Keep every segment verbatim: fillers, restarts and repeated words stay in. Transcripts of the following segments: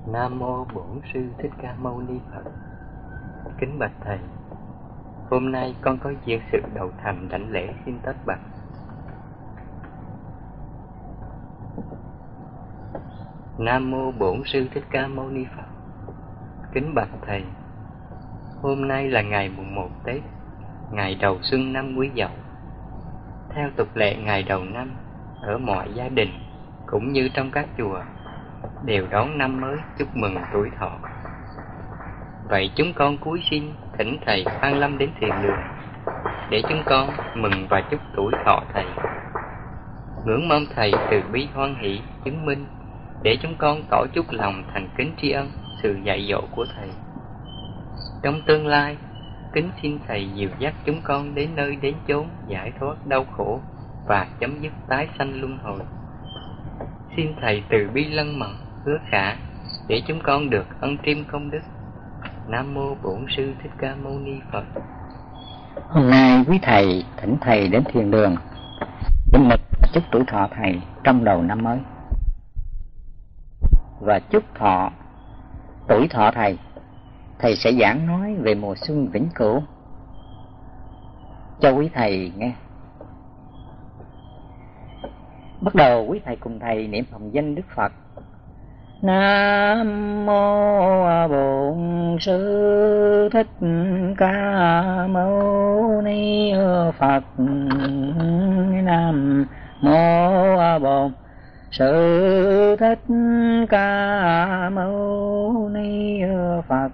Nam mô Bổn Sư Thích Ca Mâu Ni Phật. Kính bạch thầy, hôm nay con có duyên sự đầu thành đảnh lễ xin tất bạch. Nam mô Bổn Sư Thích Ca Mâu Ni Phật. Kính bạch thầy, hôm nay là ngày mùng một Tết, ngày đầu xuân năm Quý Dậu. Theo tục lệ ngày đầu năm, ở mọi gia đình cũng như trong các chùa đều đón năm mới chúc mừng tuổi thọ. Vậy chúng con cúi xin thỉnh thầy Phan Lâm đến thiền đường để chúng con mừng và chúc tuổi thọ thầy. Ngưỡng mong thầy từ bi hoan hỷ chứng minh để chúng con tỏ chút lòng thành kính tri ân sự dạy dỗ của thầy. Trong tương lai, kính xin thầy dìu dắt chúng con đến nơi đến chốn giải thoát đau khổ và chấm dứt tái sanh luân hồi. Xin thầy từ bi lân mẫn hứa khả để chúng con được ân triêm công đức. Nam mô Bổn Sư Thích Ca Mâu Ni Phật. Hôm nay quý thầy thỉnh thầy đến thiền đường để mực chúc tuổi thọ thầy trong đầu năm mới và chúc thọ tuổi thọ thầy. Thầy sẽ giảng nói về mùa xuân vĩnh cửu cho quý thầy nghe. Bắt đầu quý thầy cùng thầy niệm hồng danh Đức Phật. Nam mô Bổn Sư Thích Ca Mâu Ni Phật. Nam mô Bổn Sư Thích Ca Mâu Ni Phật.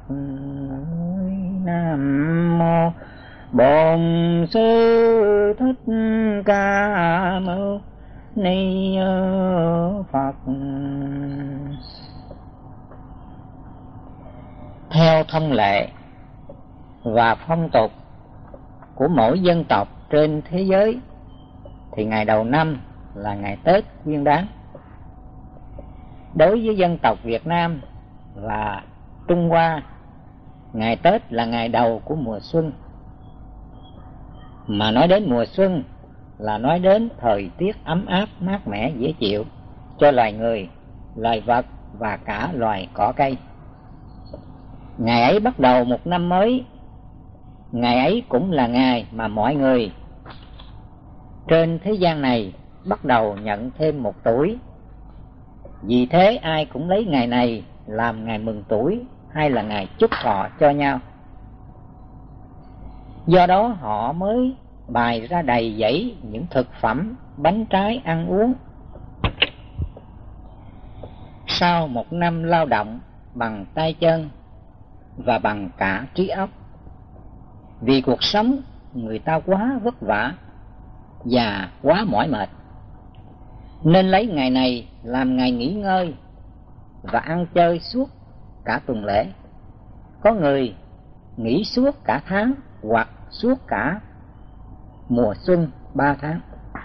Nam mô Bổn Sư Thích Ca Mâu Ni Phật. Theo thông lệ và phong tục của mỗi dân tộc trên thế giới thì ngày đầu năm là ngày Tết Nguyên Đán. Đối với dân tộc Việt Nam và Trung Hoa, ngày Tết là ngày đầu của mùa xuân. Mà nói đến mùa xuân là nói đến thời tiết ấm áp mát mẻ dễ chịu cho loài người, loài vật và cả loài cỏ cây. Ngày ấy bắt đầu một năm mới. Ngày ấy cũng là ngày mà mọi người trên thế gian này bắt đầu nhận thêm một tuổi. Vì thế ai cũng lấy ngày này làm ngày mừng tuổi hay là ngày chúc thọ cho nhau. Do đó họ mới bày ra đầy dẫy những thực phẩm, bánh trái ăn uống. Sau một năm lao động bằng tay chân và bằng cả trí óc, vì cuộc sống người ta quá vất vả và quá mỏi mệt, nên lấy ngày này làm ngày nghỉ ngơi và ăn chơi suốt cả tuần lễ. Có người nghỉ suốt cả tháng hoặc suốt cả mùa xuân ba tháng.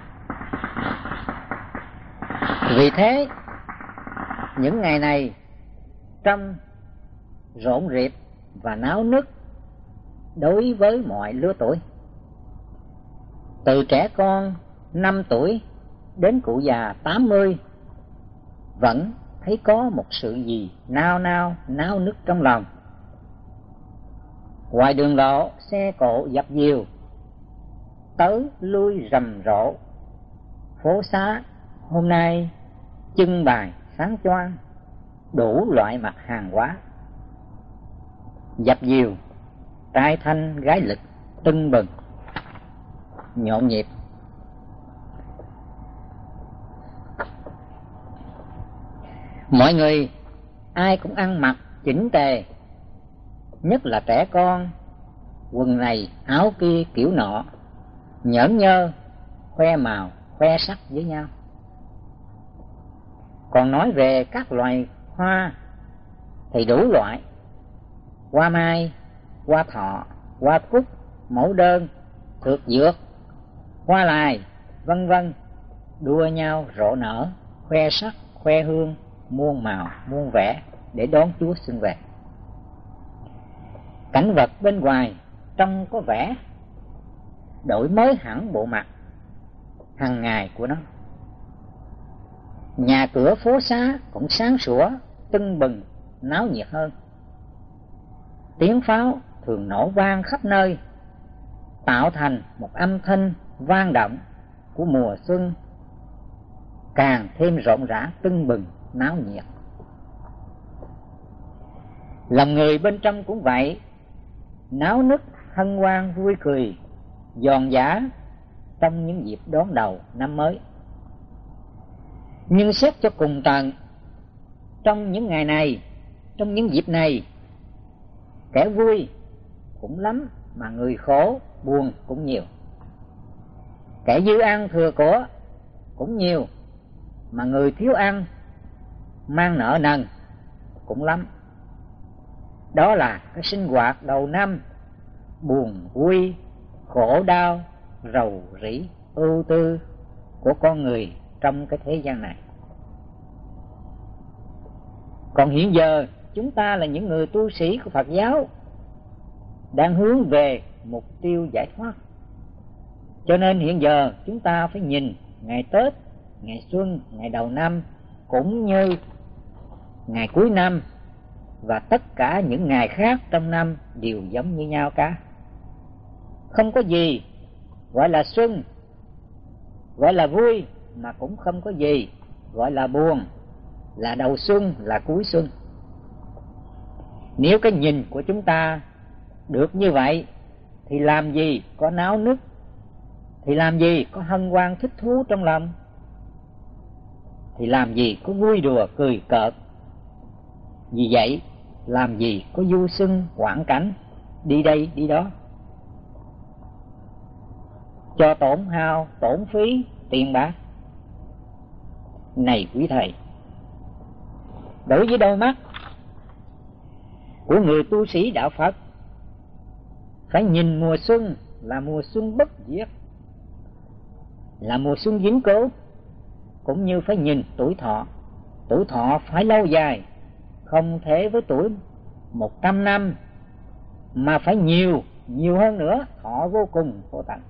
Vì thế những ngày này trong rộn rịp và náo nức đối với mọi lứa tuổi, từ trẻ con năm tuổi đến cụ già tám mươi, vẫn thấy có một sự gì nao nao náo nức trong lòng. Ngoài đường lộ, xe cộ dập dìu tới lui rầm rộ. Phố xá hôm nay trưng bày sáng choang đủ loại mặt hàng hóa. Dập dìu, trai thanh gái lực tưng bừng, nhộn nhịp. Mọi người ai cũng ăn mặc chỉnh tề, nhất là trẻ con, quần này áo kia kiểu nọ, nhởn nhơ, khoe màu, khoe sắc với nhau. Còn nói về các loài hoa thì đủ loại: hoa mai, hoa thọ, hoa cúc, mẫu đơn, thược dược, hoa lài, vân vân, đua nhau rộ nở, khoe sắc, khoe hương, muôn màu, muôn vẻ để đón Chúa xuân về. Cảnh vật bên ngoài trông có vẻ đổi mới hẳn bộ mặt hàng ngày của nó. Nhà cửa phố xá cũng sáng sủa, tưng bừng, náo nhiệt hơn. Tiếng pháo thường nổ vang khắp nơi, tạo thành một âm thanh vang động của mùa xuân, càng thêm rộn rã tưng bừng náo nhiệt. Lòng người bên trong cũng vậy, náo nức hân hoan vui cười, giòn giã trong những dịp đón đầu năm mới. Nhưng xét cho cùng tận, trong những ngày này, trong những dịp này, kẻ vui cũng lắm mà người khổ buồn cũng nhiều. Kẻ dư ăn thừa của cũng nhiều mà người thiếu ăn mang nợ nần cũng lắm. Đó là cái sinh hoạt đầu năm, buồn vui, khổ đau, rầu rĩ, ưu tư của con người trong cái thế gian này. Còn hiện giờ chúng ta là những người tu sĩ của Phật giáo, đang hướng về mục tiêu giải thoát. Cho nên hiện giờ chúng ta phải nhìn ngày Tết, ngày xuân, ngày đầu năm cũng như ngày cuối năm và tất cả những ngày khác trong năm đều giống như nhau cả. Không có gì gọi là xuân, gọi là vui, mà cũng không có gì gọi là buồn, là đầu xuân, là cuối xuân. Nếu cái nhìn của chúng ta được như vậy thì làm gì có náo nức, thì làm gì có hân hoan thích thú trong lòng, thì làm gì có vui đùa cười cợt. Vì vậy làm gì có du xuân quảng cảnh đi đây đi đó, cho tổn hao tổn phí tiền bạc. Này quý thầy, đối với đôi mắt của người tu sĩ đạo Phật, phải nhìn mùa xuân là mùa xuân bất diệt, là mùa xuân vĩnh cửu, cũng như phải nhìn tuổi thọ. Tuổi thọ phải lâu dài, không thể với tuổi một trăm năm, mà phải nhiều, nhiều hơn nữa, thọ vô cùng vô tận.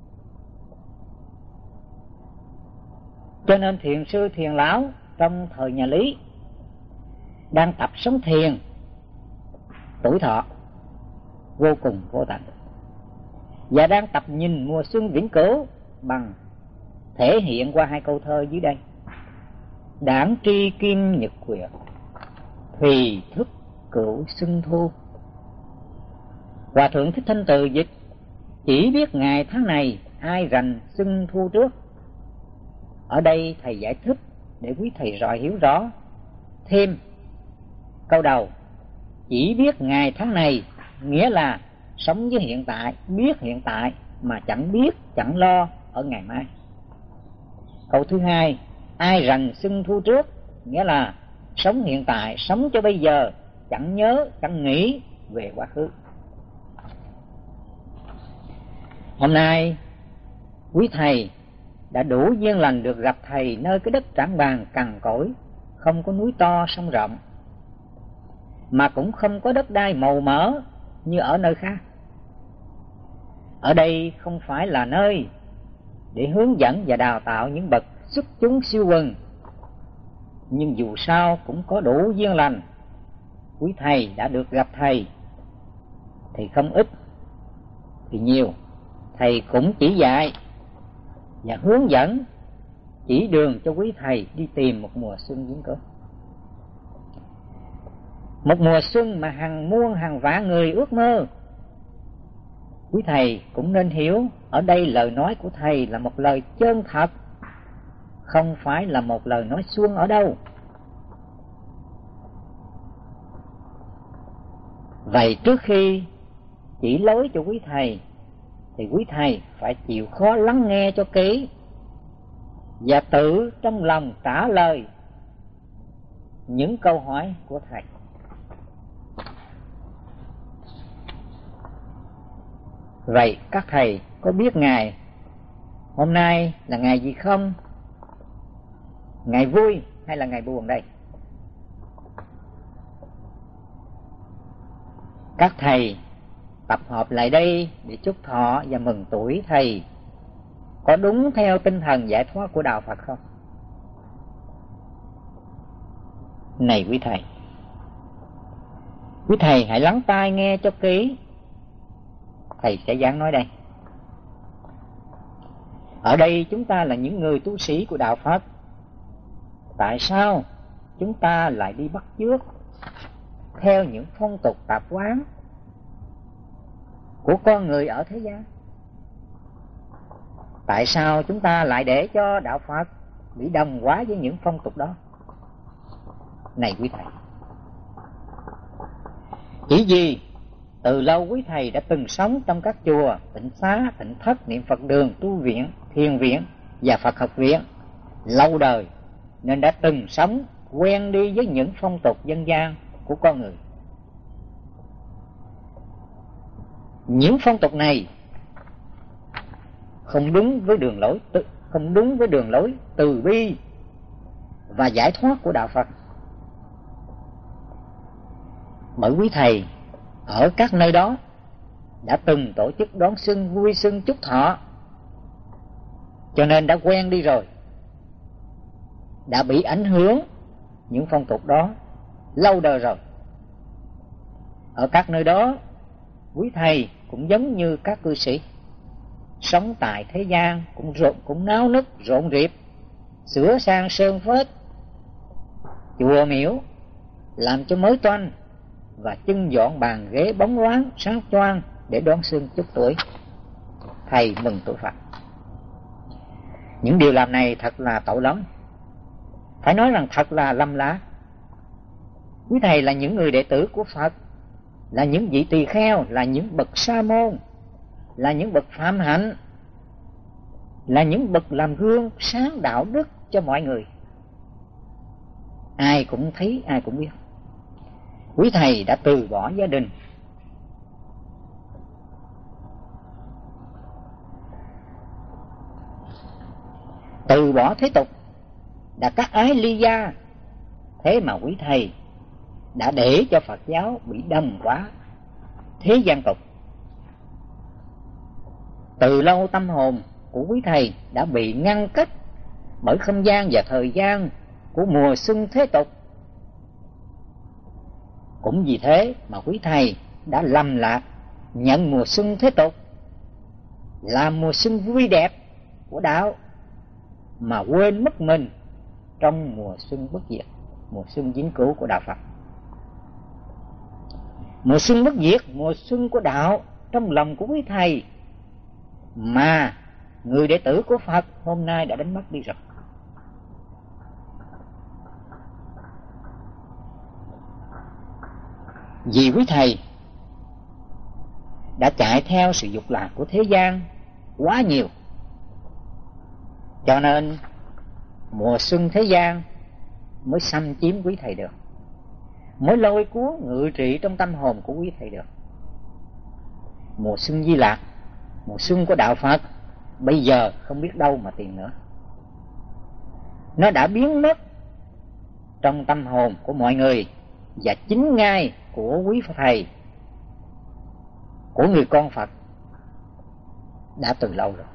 Cho nên thiền sư thiền lão trong thời nhà Lý đang tập sống thiền, tuổi thọ vô cùng vô tận, và đang tập nhìn mùa xuân vĩnh cửu bằng thể hiện qua hai câu thơ dưới đây: đảng tri kim nhật quyệt, thùy thức cửu xuân thu. Hòa thượng Thích Thanh Từ dịch: chỉ biết ngày tháng này, ai rành xuân thu trước. Ở đây thầy giải thích để quý thầy rõ hiểu rõ thêm câu đầu: chỉ biết ngày tháng này, nghĩa là sống với hiện tại, biết hiện tại mà chẳng biết chẳng lo ở ngày mai. Câu thứ hai: ai rành xuân thu trước, nghĩa là sống hiện tại, sống cho bây giờ, chẳng nhớ chẳng nghĩ về quá khứ. Hôm nay quý thầy đã đủ duyên lành được gặp thầy nơi cái đất Trảng Bàng cằn cỗi, không có núi to sông rộng, mà cũng không có đất đai màu mỡ như ở nơi khác. Ở đây không phải là nơi để hướng dẫn và đào tạo những bậc xuất chúng siêu quần, nhưng dù sao cũng có đủ duyên lành. Quý thầy đã được gặp thầy, thì không ít thì nhiều, thầy cũng chỉ dạy và hướng dẫn, chỉ đường cho quý thầy đi tìm một mùa xuân vĩnh cửu. Một mùa xuân mà hàng muôn hàng vạn người ước mơ. Quý thầy cũng nên hiểu, ở đây lời nói của thầy là một lời chân thật, không phải là một lời nói suông ở đâu. Vậy trước khi chỉ lối cho quý thầy, thì quý thầy phải chịu khó lắng nghe cho kỹ và tự trong lòng trả lời những câu hỏi của thầy. Vậy các thầy có biết ngày hôm nay là ngày gì không? Ngày vui hay là ngày buồn đây? Các thầy tập hợp lại đây để chúc thọ và mừng tuổi thầy có đúng theo tinh thần giải thoát của đạo Phật không? Này quý thầy, Quý thầy hãy lắng tai nghe cho kỹ. Thầy sẽ giảng nói đây. Ở đây chúng ta là những người tu sĩ của đạo Phật. Tại sao chúng ta lại đi bắt chước theo những phong tục tạp quán của con người ở thế gian? Tại sao chúng ta lại để cho đạo Phật bị đồng hóa với những phong tục đó? Này quý thầy, chỉ vì từ lâu quý thầy đã từng sống trong các chùa, tịnh xá, tịnh thất, niệm Phật đường, tu viện, thiền viện và Phật học viện lâu đời, nên đã từng sống quen đi với những phong tục dân gian của con người. Những phong tục này không đúng với đường lối không đúng với đường lối từ bi và giải thoát của đạo Phật. Bởi quý thầy ở các nơi đó đã từng tổ chức đón xuân, vui xuân, chúc thọ, cho nên đã quen đi rồi, đã bị ảnh hưởng những phong tục đó lâu đời rồi. Ở các nơi đó, quý thầy cũng giống như các cư sĩ sống tại thế gian, cũng rộn, cũng náo nức, rộn rịp, sửa sang sơn phết chùa miếu, làm cho mới toanh và trưng dọn bàn ghế bóng loáng sáng choang để đón xuân chúc tuổi thầy mừng tuổi Phật. Những điều làm này thật là tội lắm, phải nói rằng thật là lầm lạc. Quý thầy là những người đệ tử của Phật, là những vị tỳ kheo, là những bậc sa môn, là những bậc phạm hạnh, là những bậc làm gương sáng đạo đức cho mọi người. Ai cũng thấy, ai cũng biết. Quý thầy đã từ bỏ gia đình, từ bỏ thế tục, đã cắt ái ly gia. Thế mà quý thầy đã để cho Phật giáo bị đồng hóa thế gian tục. Từ lâu tâm hồn của quý thầy đã bị ngăn cách bởi không gian và thời gian của mùa xuân thế tục. Cũng vì thế mà quý thầy đã lầm lạc nhận mùa xuân thế tục là mùa xuân vui đẹp của đạo, mà quên mất mình trong mùa xuân bất diệt, mùa xuân vĩnh cửu của đạo Phật. Mùa xuân bất diệt, mùa xuân của đạo trong lòng của quý thầy mà người đệ tử của Phật hôm nay đã đánh mất đi rồi. Vì quý thầy đã chạy theo sự dục lạc của thế gian quá nhiều, cho nên mùa xuân thế gian mới xâm chiếm quý thầy được, mới lôi cuốn ngự trị trong tâm hồn của quý thầy được. Mùa xuân Di Lạc, mùa xuân của đạo Phật bây giờ không biết đâu mà tìm nữa. Nó đã biến mất trong tâm hồn của mọi người, và chính ngay của quý thầy, của người con Phật đã từ lâu rồi.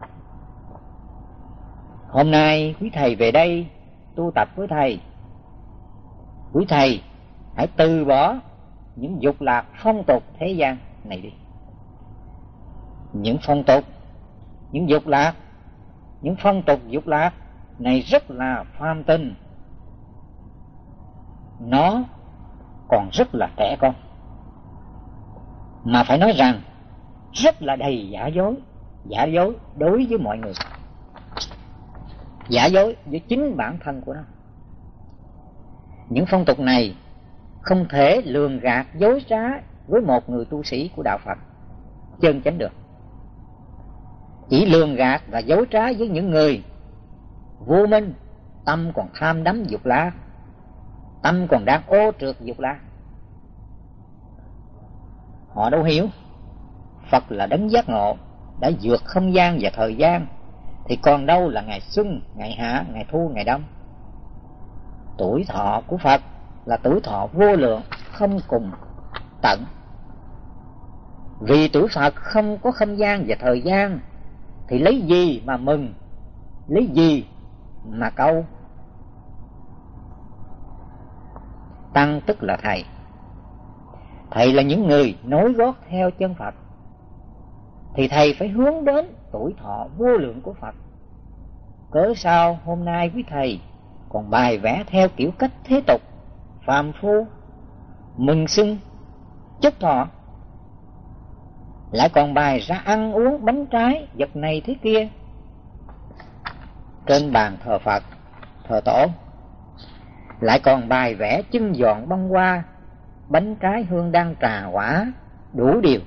Hôm nay quý thầy về đây tu tập với thầy, quý thầy hãy từ bỏ những dục lạc phong tục thế gian này đi. Những phong tục, những dục lạc, những phong tục dục lạc này rất là phàm tình, nó còn rất là trẻ con, mà phải nói rằng rất là đầy giả dối, giả dối đối với mọi người, giả dối với chính bản thân của nó. Những phong tục này không thể lường gạt dối trá với một người tu sĩ của đạo Phật chân chánh được. Chỉ lường gạt và dối trá với những người vô minh, tâm còn tham đắm dục lạc, tâm còn đang ô trượt dục lạc. Họ đâu hiểu Phật là đấng giác ngộ, đã vượt không gian và thời gian, thì còn đâu là ngày xuân, ngày hạ, ngày thu, ngày đông. Tuổi thọ của Phật là tuổi thọ vô lượng, không cùng tận. Vì tuổi Phật không có không gian và thời gian, thì lấy gì mà mừng, lấy gì mà câu. Tăng tức là thầy, thầy là những người nối gót theo chân Phật, thì thầy phải hướng đến tuổi thọ vô lượng của Phật. Cớ sao hôm nay quý thầy còn bài vẽ theo kiểu cách thế tục, phàm phu, mừng xưng, chúc thọ, lại còn bài ra ăn uống bánh trái vật này thế kia trên bàn thờ Phật, thờ tổ, lại còn bài vẽ chân dọn bông hoa, bánh trái hương đăng trà quả, đủ điều.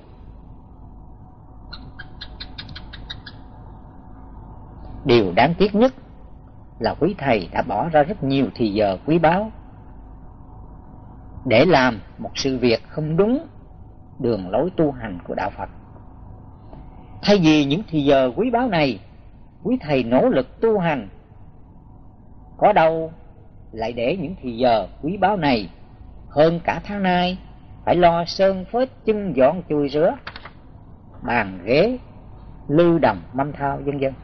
Điều đáng tiếc nhất là quý thầy đã bỏ ra rất nhiều thì giờ quý báu để làm một sự việc không đúng đường lối tu hành của đạo Phật. Thay vì những thì giờ quý báu này, quý thầy nỗ lực tu hành, có đâu lại để những thì giờ quý báu này hơn cả tháng nay phải lo sơn phết, chân dọn chùi rửa, bàn ghế, lưu đồng mâm thao vân vân.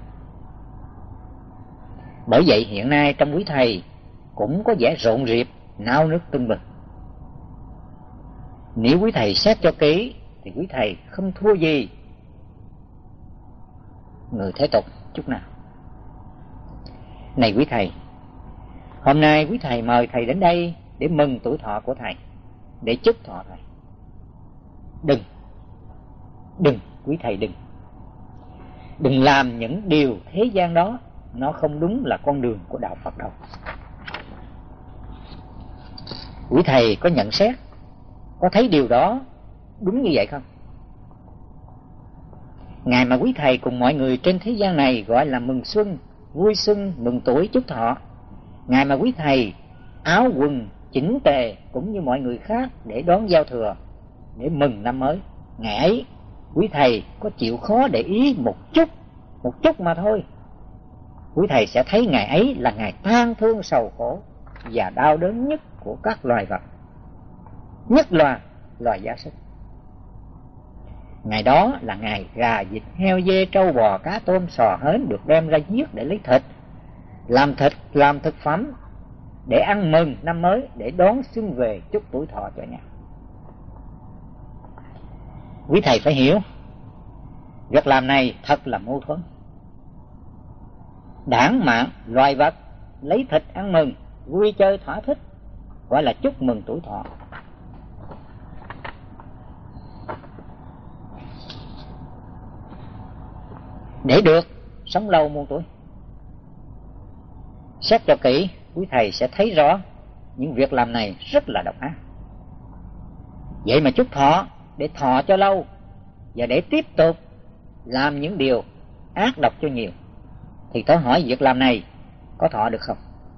Bởi vậy hiện nay trong quý thầy cũng có vẻ rộn rịp, náo nức tưng bừng. Nếu quý thầy xét cho kỹ thì quý thầy không thua gì người thế tục chút nào. Này quý thầy, hôm nay quý thầy mời thầy đến đây để mừng tuổi thọ của thầy, để chúc thọ thầy. Đừng, đừng, quý thầy đừng. Đừng làm những điều thế gian đó, nó không đúng là con đường của đạo Phật đâu. Quý thầy có nhận xét, có thấy điều đó đúng như vậy không? Ngày mà quý thầy cùng mọi người trên thế gian này gọi là mừng xuân, vui xuân, mừng tuổi, chúc thọ, ngày mà quý thầy áo quần chỉnh tề cũng như mọi người khác để đón giao thừa, để mừng năm mới, ngày ấy quý thầy có chịu khó để ý một chút, một chút mà thôi, quý thầy sẽ thấy ngày ấy là ngày tang thương sầu khổ và đau đớn nhất của các loài vật, nhất là loài gia súc. Ngày đó là ngày gà, vịt, heo, dê, trâu, bò, cá, tôm, sò, hến được đem ra giết để lấy thịt, làm thịt, làm thực phẩm để ăn mừng năm mới, để đón xuân về chúc tuổi thọ cho nhau. Quý thầy phải hiểu, việc làm này thật là mâu thuẫn. Đảng mạng loài vật lấy thịt ăn mừng, vui chơi thỏa thích, gọi là chúc mừng tuổi thọ. Để được sống lâu muôn tuổi. Xét cho kỹ, quý thầy sẽ thấy rõ những việc làm này rất là độc ác. Vậy mà chúc thọ để thọ cho lâu và để tiếp tục làm những điều ác độc cho nhiều, thì tôi hỏi việc làm này có thọ được không?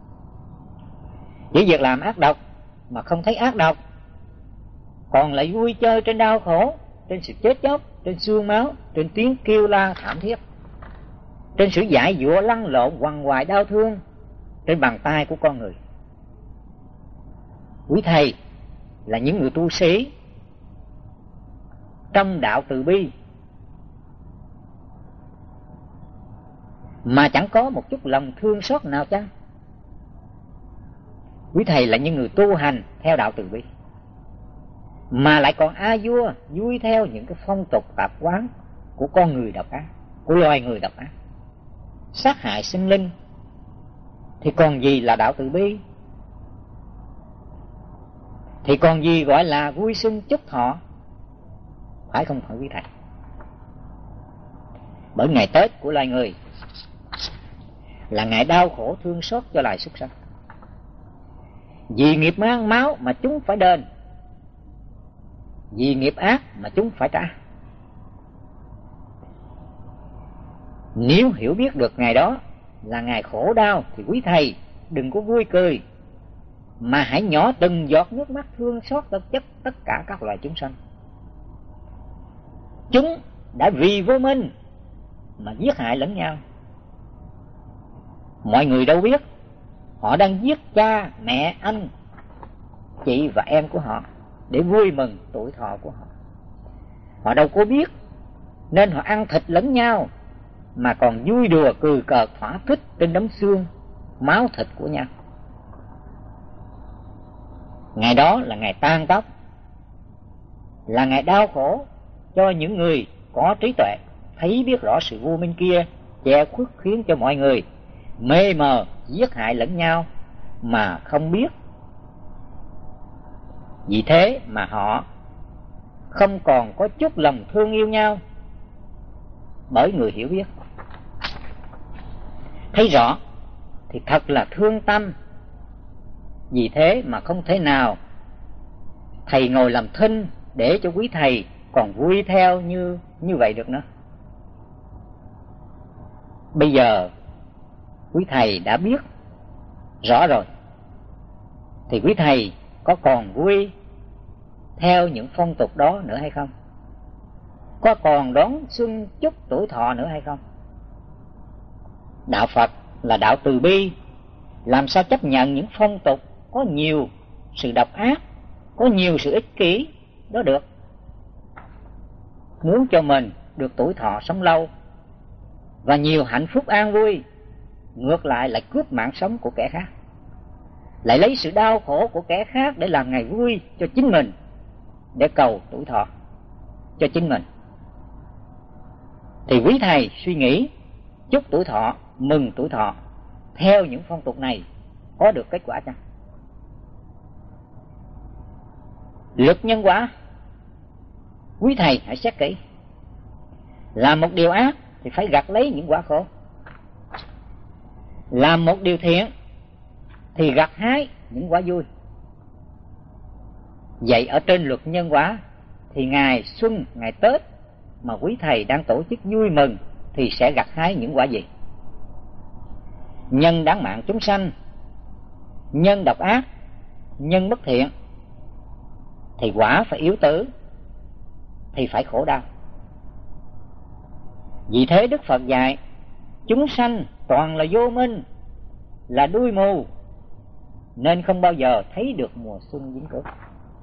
Chỉ việc làm ác độc mà không thấy ác độc, còn lại vui chơi trên đau khổ, trên sự chết chóc, trên xương máu, trên tiếng kêu la thảm thiết, trên sự dại dụa lăn lộn quằn quại đau thương trên bàn tay của con người. Quý thầy là những người tu sĩ trong đạo từ bi mà chẳng có một chút lòng thương xót nào chăng? Quý thầy là những người tu hành theo đạo từ bi mà lại còn a vua vui theo những cái phong tục tạp quán của con người độc ác, của loài người độc ác, sát hại sinh linh, thì còn gì là đạo từ bi? Thì còn gì gọi là vui xuân chúc thọ? Phải không phải quý thầy? Bởi ngày Tết của loài người là ngày đau khổ thương xót cho loài súc sanh. Vì nghiệp mang máu mà chúng phải đền, vì nghiệp ác mà chúng phải trả. Nếu hiểu biết được ngày đó là ngày khổ đau thì quý thầy đừng có vui cười, mà hãy nhỏ từng giọt nước mắt thương xót tất chất tất cả các loài chúng sanh. Chúng đã vì vô minh mà giết hại lẫn nhau. Mọi người đâu biết họ đang giết cha, mẹ, anh, chị và em của họ để vui mừng tuổi thọ của họ. Họ đâu có biết, nên họ ăn thịt lẫn nhau mà còn vui đùa cười cợt thỏa thích trên đống xương, máu thịt của nhau. Ngày đó là ngày tang tóc, là ngày đau khổ cho những người có trí tuệ, thấy biết rõ sự vô minh kia che khuất, khiến cho mọi người mê mờ giết hại lẫn nhau mà không biết. Vì thế mà họ không còn có chút lòng thương yêu nhau, bởi người hiểu biết thấy rõ thì thật là thương tâm. Vì thế mà không thể nào thầy ngồi làm thinh để cho quý thầy còn vui theo như như vậy được nữa. Bây giờ quý thầy đã biết rõ rồi thì quý thầy có còn vui theo những phong tục đó nữa hay không? Có còn đón xuân chúc tuổi thọ nữa hay không? Đạo Phật là đạo từ bi, làm sao chấp nhận những phong tục có nhiều sự độc ác, có nhiều sự ích kỷ đó được? Muốn cho mình được tuổi thọ sống lâu và nhiều hạnh phúc an vui, ngược lại lại cướp mạng sống của kẻ khác, lại lấy sự đau khổ của kẻ khác để làm ngày vui cho chính mình, để cầu tuổi thọ cho chính mình. Thì quý thầy suy nghĩ chúc tuổi thọ, mừng tuổi thọ theo những phong tục này có được kết quả chăng? Luật nhân quả, quý thầy hãy xét kỹ. Làm một điều ác thì phải gặt lấy những quả khổ, làm một điều thiện thì gặt hái những quả vui. Vậy ở trên luật nhân quả thì ngày xuân, ngày Tết mà quý thầy đang tổ chức vui mừng thì sẽ gặt hái những quả gì? Nhân đáng mạng chúng sanh, nhân độc ác, nhân bất thiện thì quả phải yếu tử, thì phải khổ đau. Vì thế Đức Phật dạy chúng sanh toàn là vô minh, là đuôi mù, nên không bao giờ thấy được mùa xuân vĩnh cửu.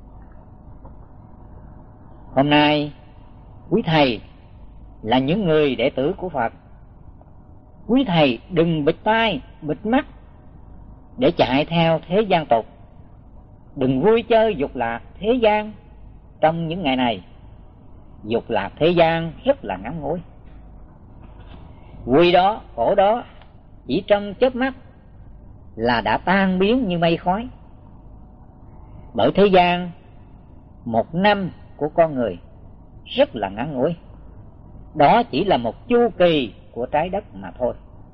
Hôm nay quý thầy là những người đệ tử của Phật, quý thầy đừng bịt tai bịt mắt để chạy theo thế gian tục, đừng vui chơi dục lạc thế gian. Trong những ngày này, dục lạc thế gian rất là ngắn ngủi, vui đó khổ đó chỉ trong chớp mắt là đã tan biến như mây khói. Bởi thế gian, một năm của con người rất là ngắn ngủi, đó chỉ là một chu kỳ của trái đất mà thôi.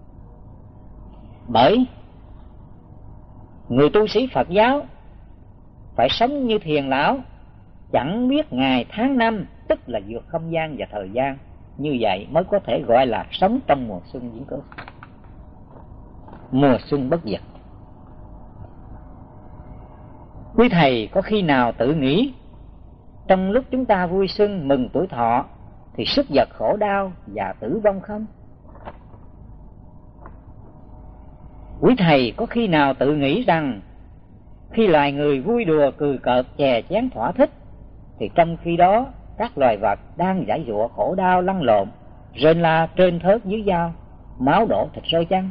Bởi người tu sĩ Phật giáo phải sống như thiền lão, chẳng biết ngày tháng năm, tức là vượt không gian và thời gian. Như vậy mới có thể gọi là sống trong mùa xuân vĩnh cửu, mùa xuân bất diệt. Quý thầy có khi nào tự nghĩ trong lúc chúng ta vui xuân mừng tuổi thọ thì sức vật khổ đau và tử vong không? Quý thầy có khi nào tự nghĩ rằng khi loài người vui đùa cười cợt chè chén thỏa thích thì trong khi đó các loài vật đang giãy giụa khổ đau lăn lộn, rên la trên thớt dưới dao, máu đổ thịt rơi chăng?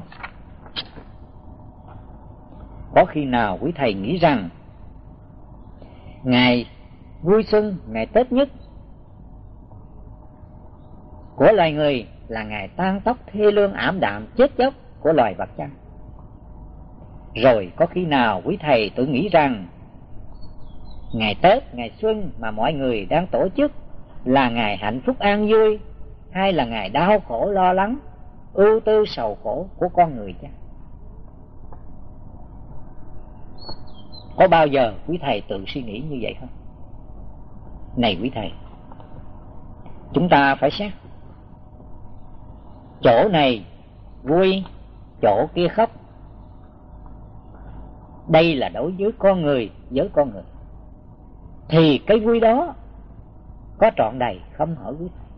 Có khi nào quý thầy nghĩ rằng ngày vui xuân, ngày Tết nhất của loài người là ngày tan tóc thê lương ảm đạm chết chóc của loài vật chăng? Rồi có khi nào quý thầy tự nghĩ rằng ngày Tết, ngày xuân mà mọi người đang tổ chức là ngày hạnh phúc an vui, hay là ngày đau khổ lo lắng, ưu tư sầu khổ của con người chăng? Có bao giờ quý thầy tự suy nghĩ như vậy không? Này quý thầy, chúng ta phải xét. Chỗ này vui, chỗ kia khóc. Đây là đối với con người, với con người. Thì cái vui đó có trọn đầy không hở quý thầy?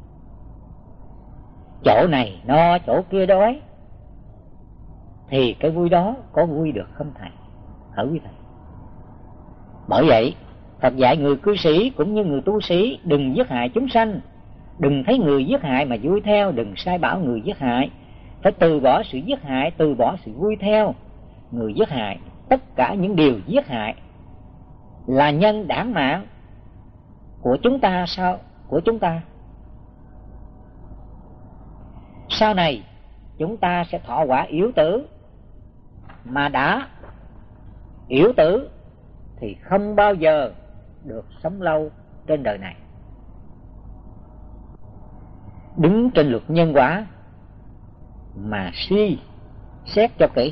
Chỗ này no, chỗ kia đói, thì cái vui đó có vui được không thầy? Hở quý thầy? Bởi vậy Phật dạy người cư sĩ cũng như người tu sĩ đừng giết hại chúng sanh, đừng thấy người giết hại mà vui theo, đừng sai bảo người giết hại, phải từ bỏ sự giết hại, từ bỏ sự vui theo người giết hại. Tất cả những điều giết hại là nhân đảng mạng của chúng ta sau của chúng ta. Sau này chúng ta sẽ thọ quả yếu tử, mà đã yếu tử thì không bao giờ được sống lâu trên đời này. Đứng trên luật nhân quả mà suy xét cho kỹ.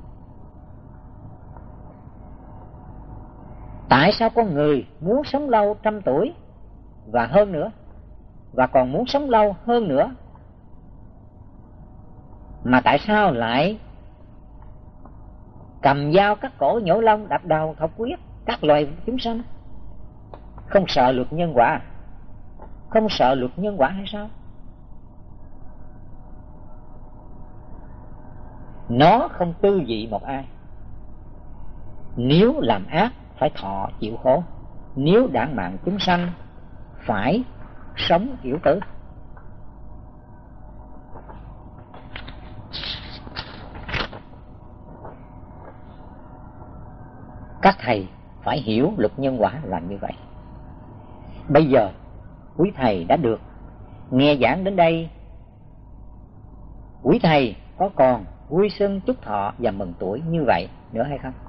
Tại sao con người muốn sống lâu trăm tuổi và hơn nữa, và còn muốn sống lâu hơn nữa, mà tại sao lại cầm dao cắt cổ nhổ lông đập đầu thọc huyết các loài chúng sanh? Không sợ luật nhân quả? Không sợ luật nhân quả hay sao? Nó không tư vị một ai. Nếu làm ác phải thọ chịu khổ, nếu đản mạng chúng sanh phải sống yếu tử. Các thầy phải hiểu luật nhân quả là như vậy. Bây giờ quý thầy đã được nghe giảng đến đây, quý thầy có còn vui xuân chúc thọ và mừng tuổi như vậy nữa hay không?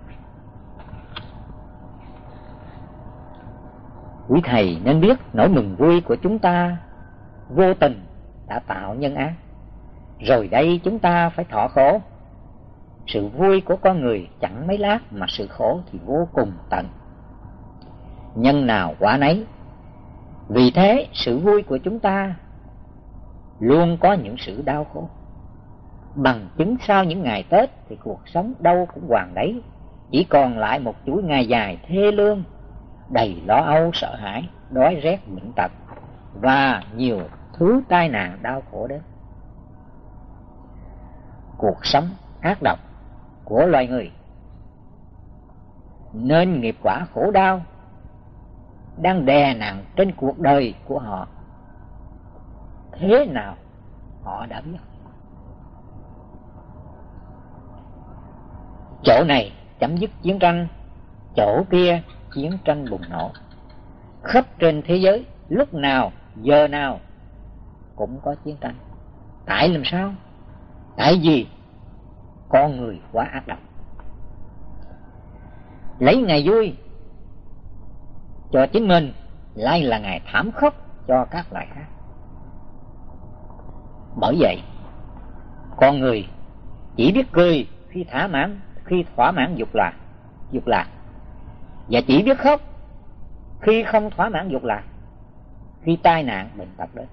Quý thầy nên biết nỗi mừng vui của chúng ta vô tình đã tạo nhân ác, rồi đây chúng ta phải thọ khổ. Sự vui của con người chẳng mấy lát, mà sự khổ thì vô cùng tận. Nhân nào quả nấy. Vì thế sự vui của chúng ta luôn có những sự đau khổ. Bằng chứng sau những ngày Tết thì cuộc sống đâu cũng hoàn đấy, chỉ còn lại một chuỗi ngày dài thê lương, đầy lo âu sợ hãi, đói rét bệnh tật và nhiều thứ tai nạn đau khổ đến. Cuộc sống ác độc của loài người nên nghiệp quả khổ đau đang đè nặng trên cuộc đời của họ. Thế nào họ đã biết. Chỗ này chấm dứt chiến tranh, chỗ kia chiến tranh bùng nổ. Khắp trên thế giới lúc nào giờ nào cũng có chiến tranh. Tại làm sao? Tại vì con người quá ác độc. Lấy ngày vui cho chính mình lại là ngày thảm khốc cho các loài khác. Bởi vậy con người chỉ biết cười khi thỏa mãn khi thỏa mãn dục lạc dục lạc và chỉ biết khóc khi không thỏa mãn dục lạc, khi tai nạn bệnh tật đến.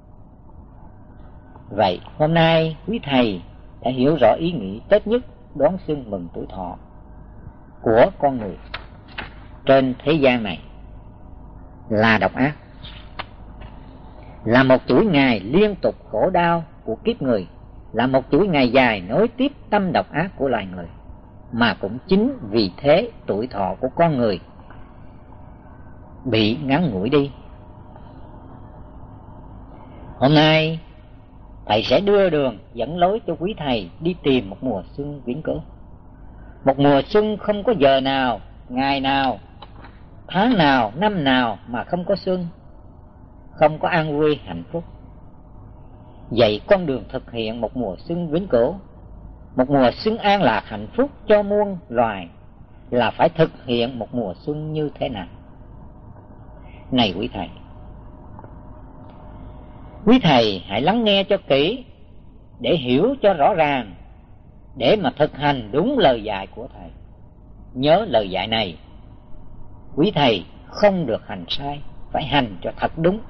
Vậy hôm nay quý thầy đã hiểu rõ ý nghĩa Tết nhất đón xuân mừng tuổi thọ của con người trên thế gian này là độc ác, là một chuỗi ngày liên tục khổ đau của kiếp người, là một chuỗi ngày dài nối tiếp tâm độc ác của loài người. Mà cũng chính vì thế tuổi thọ của con người bị ngắn ngủi đi. Hôm nay thầy sẽ đưa đường dẫn lối cho quý thầy đi tìm một mùa xuân vĩnh cửu. Một mùa xuân không có giờ nào, ngày nào, tháng nào, năm nào mà không có xuân, không có an vui hạnh phúc. Vậy con đường thực hiện một mùa xuân vĩnh cửu, một mùa xuân an lạc hạnh phúc cho muôn loài là phải thực hiện một mùa xuân như thế nào? Này quý thầy, quý thầy hãy lắng nghe cho kỹ để hiểu cho rõ ràng, để mà thực hành đúng lời dạy của thầy. Nhớ lời dạy này, quý thầy không được hành sai, phải hành cho thật đúng.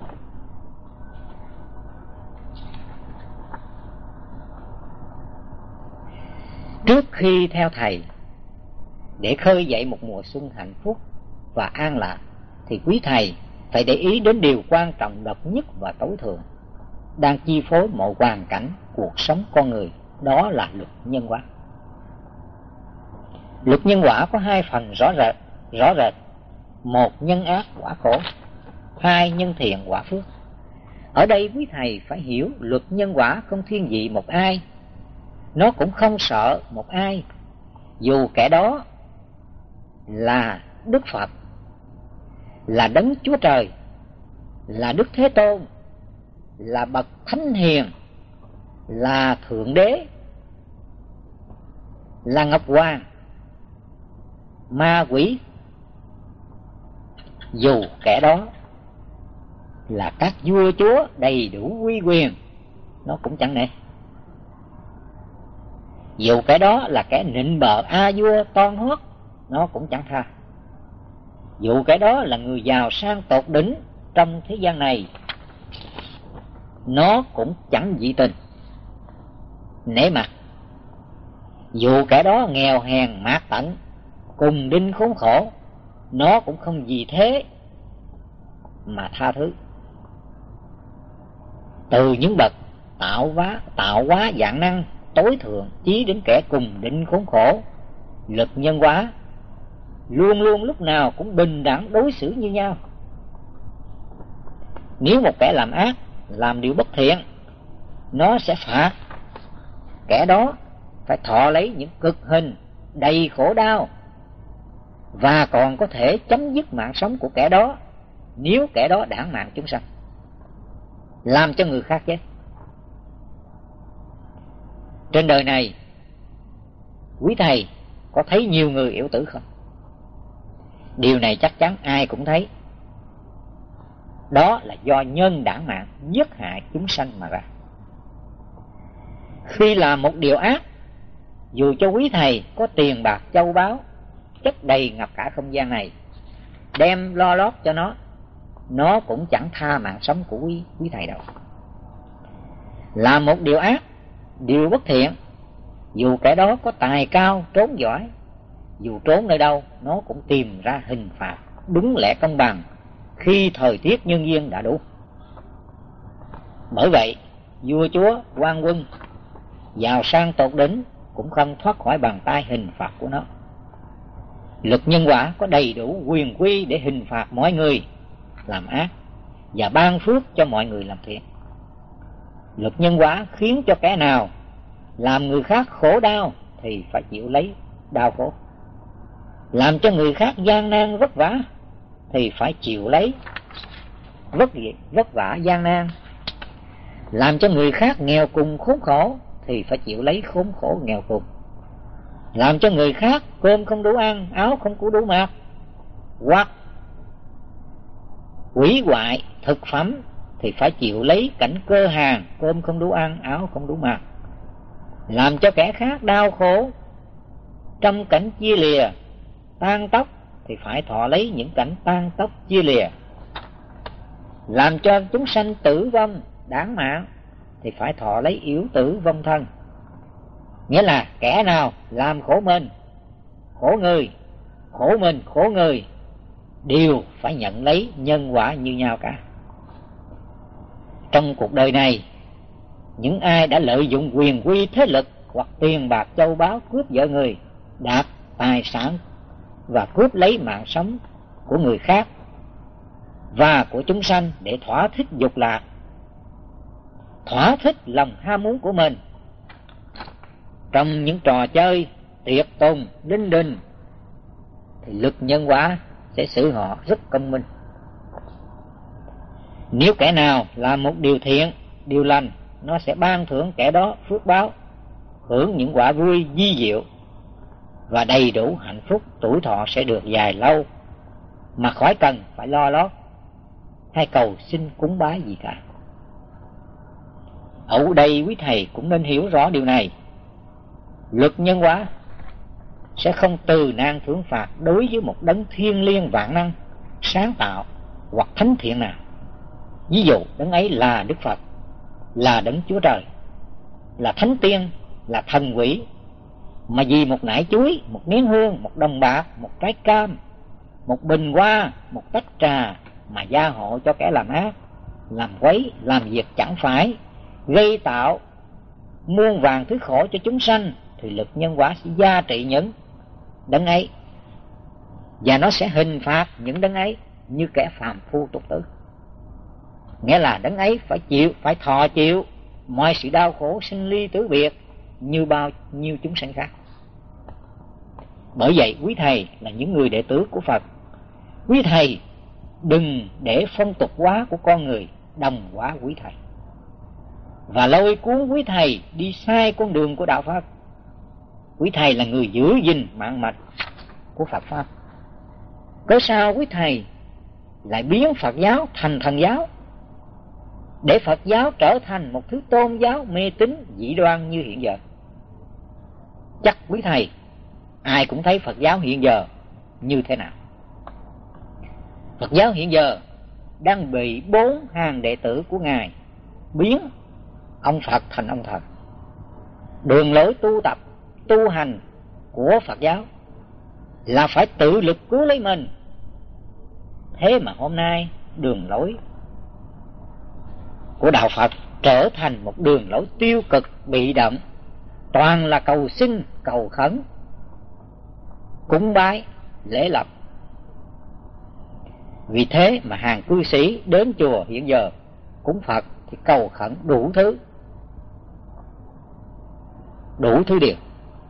Trước khi theo thầy để khơi dậy một mùa xuân hạnh phúc và an lạc, thì quý thầy phải để ý đến điều quan trọng độc nhất và tối thượng đang chi phối mọi hoàn cảnh cuộc sống con người, đó là luật nhân quả. Luật nhân quả có hai phần rõ rệt, rõ rệt. Một, nhân ác quả khổ. Hai, nhân thiện quả phước. Ở đây quý thầy phải hiểu luật nhân quả không thiên vị một ai, nó cũng không sợ một ai, dù kẻ đó là Đức Phật, là Đấng Chúa Trời, là Đức Thế Tôn, là bậc thánh hiền, là Thượng Đế, là Ngọc Hoàng, ma quỷ, dù kẻ đó là các vua chúa đầy đủ uy quyền, nó cũng chẳng nể. Dù kẻ đó là kẻ nịnh bợ a vua toan hót, nó cũng chẳng tha. Dù kẻ đó là người giàu sang tột đỉnh trong thế gian này, nó cũng chẳng dị tình nể mặt. Dù kẻ đó nghèo hèn mạt tận, cùng đinh khốn khổ, nó cũng không vì thế mà tha thứ. Từ những bậc tạo hóa tạo hóa vạn năng tối thượng chí đến kẻ cùng đinh khốn khổ, lực nhân hóa luôn luôn lúc nào cũng bình đẳng đối xử như nhau. Nếu một kẻ làm ác, làm điều bất thiện, nó sẽ phạt kẻ đó phải thọ lấy những cực hình đầy khổ đau, và còn có thể chấm dứt mạng sống của kẻ đó nếu kẻ đó đản mạng chúng sanh, làm cho người khác chết. Trên đời này, quý thầy có thấy nhiều người yểu tử không? Điều này chắc chắn ai cũng thấy. Đó là do nhân đản mạng giết hại chúng sanh mà ra. Khi làm một điều ác, dù cho quý thầy có tiền bạc châu báu chất đầy ngập cả không gian này, đem lo lót cho nó, nó cũng chẳng tha mạng sống của quý, quý thầy đâu. Làm một điều ác, điều bất thiện, dù kẻ đó có tài cao trốn giỏi, dù trốn nơi đâu, nó cũng tìm ra hình phạt đúng lẽ công bằng khi thời tiết nhân duyên đã đủ. Bởi vậy, vua chúa, quan quân, giàu sang tột đỉnh cũng không thoát khỏi bàn tay hình phạt của nó. Lực nhân quả có đầy đủ quyền quy để hình phạt mọi người làm ác và ban phước cho mọi người làm thiện. Lực nhân quả khiến cho kẻ nào làm người khác khổ đau thì phải chịu lấy đau khổ, làm cho người khác gian nan vất vả thì phải chịu lấy vất vất vả gian nan, làm cho người khác nghèo cùng khốn khổ thì phải chịu lấy khốn khổ nghèo cùng, làm cho người khác cơm không đủ ăn, áo không có đủ mặc, hoặc hủy hoại thực phẩm thì phải chịu lấy cảnh cơ hàn, cơm không đủ ăn, áo không đủ mặc, làm cho kẻ khác đau khổ trong cảnh chia lìa, tan tóc thì phải thọ lấy những cảnh tan tóc chia lìa, làm cho chúng sanh tử vong đản mạng thì phải thọ lấy yếu tử vong thân. Nghĩa là kẻ nào làm khổ mình, khổ người, khổ mình, khổ người, đều phải nhận lấy nhân quả như nhau cả. Trong cuộc đời này, những ai đã lợi dụng quyền quy thế lực hoặc tiền bạc châu báu cướp vợ người, đạp tài sản và cướp lấy mạng sống của người khác và của chúng sanh để thỏa thích dục lạc, thỏa thích lòng ham muốn của mình trong những trò chơi tiệc tùng linh đình, thì lực nhân quả sẽ xử họ rất công minh. Nếu kẻ nào làm một điều thiện, điều lành, nó sẽ ban thưởng kẻ đó phước báo, hưởng những quả vui vi diệu và đầy đủ hạnh phúc, tuổi thọ sẽ được dài lâu mà khỏi cần phải lo lót hay cầu xin cúng bái gì cả. Ở đây quý thầy cũng nên hiểu rõ điều này. Luật nhân quả sẽ không từ nan thưởng phạt đối với một đấng thiên liêng vạn năng, sáng tạo hoặc thánh thiện nào. Ví dụ đấng ấy là Đức Phật, là đấng Chúa Trời, là thánh tiên, là thần quỷ, mà vì một nải chuối, một nén hương, một đồng bạc, một trái cam, một bình hoa, một tách trà mà gia hộ cho kẻ làm ác, làm quấy, làm việc chẳng phải, gây tạo muôn vàng thứ khổ cho chúng sanh, thì lực nhân quả sẽ gia trị những đấng ấy, và nó sẽ hình phạt những đấng ấy như kẻ phàm phu tục tử. Nghĩa là đấng ấy phải chịu, phải thọ chịu mọi sự đau khổ sinh ly tử biệt như bao nhiêu chúng sanh khác. Bởi vậy quý thầy là những người đệ tử của Phật, quý thầy đừng để phong tục hóa của con người đồng hóa quý thầy và lôi cuốn quý thầy đi sai con đường của đạo Pháp. Quý thầy là người giữ gìn mạng mạch của Phật Pháp. Cớ sao quý thầy lại biến Phật giáo thành thần giáo, để Phật giáo trở thành một thứ tôn giáo mê tín dị đoan như hiện giờ? Chắc quý thầy ai cũng thấy Phật giáo hiện giờ như thế nào. Phật giáo hiện giờ đang bị bốn hàng đệ tử của Ngài biến ông Phật thành ông thần. Đường lối tu tập, tu hành của Phật giáo là phải tự lực cứu lấy mình. Thế mà hôm nay đường lối của đạo Phật trở thành một đường lối tiêu cực, bị động, toàn là cầu xin, cầu khấn, cúng bái, lễ lập. Vì thế mà hàng cư sĩ đến chùa hiện giờ cúng Phật thì cầu khẩn đủ thứ, đủ thứ điều.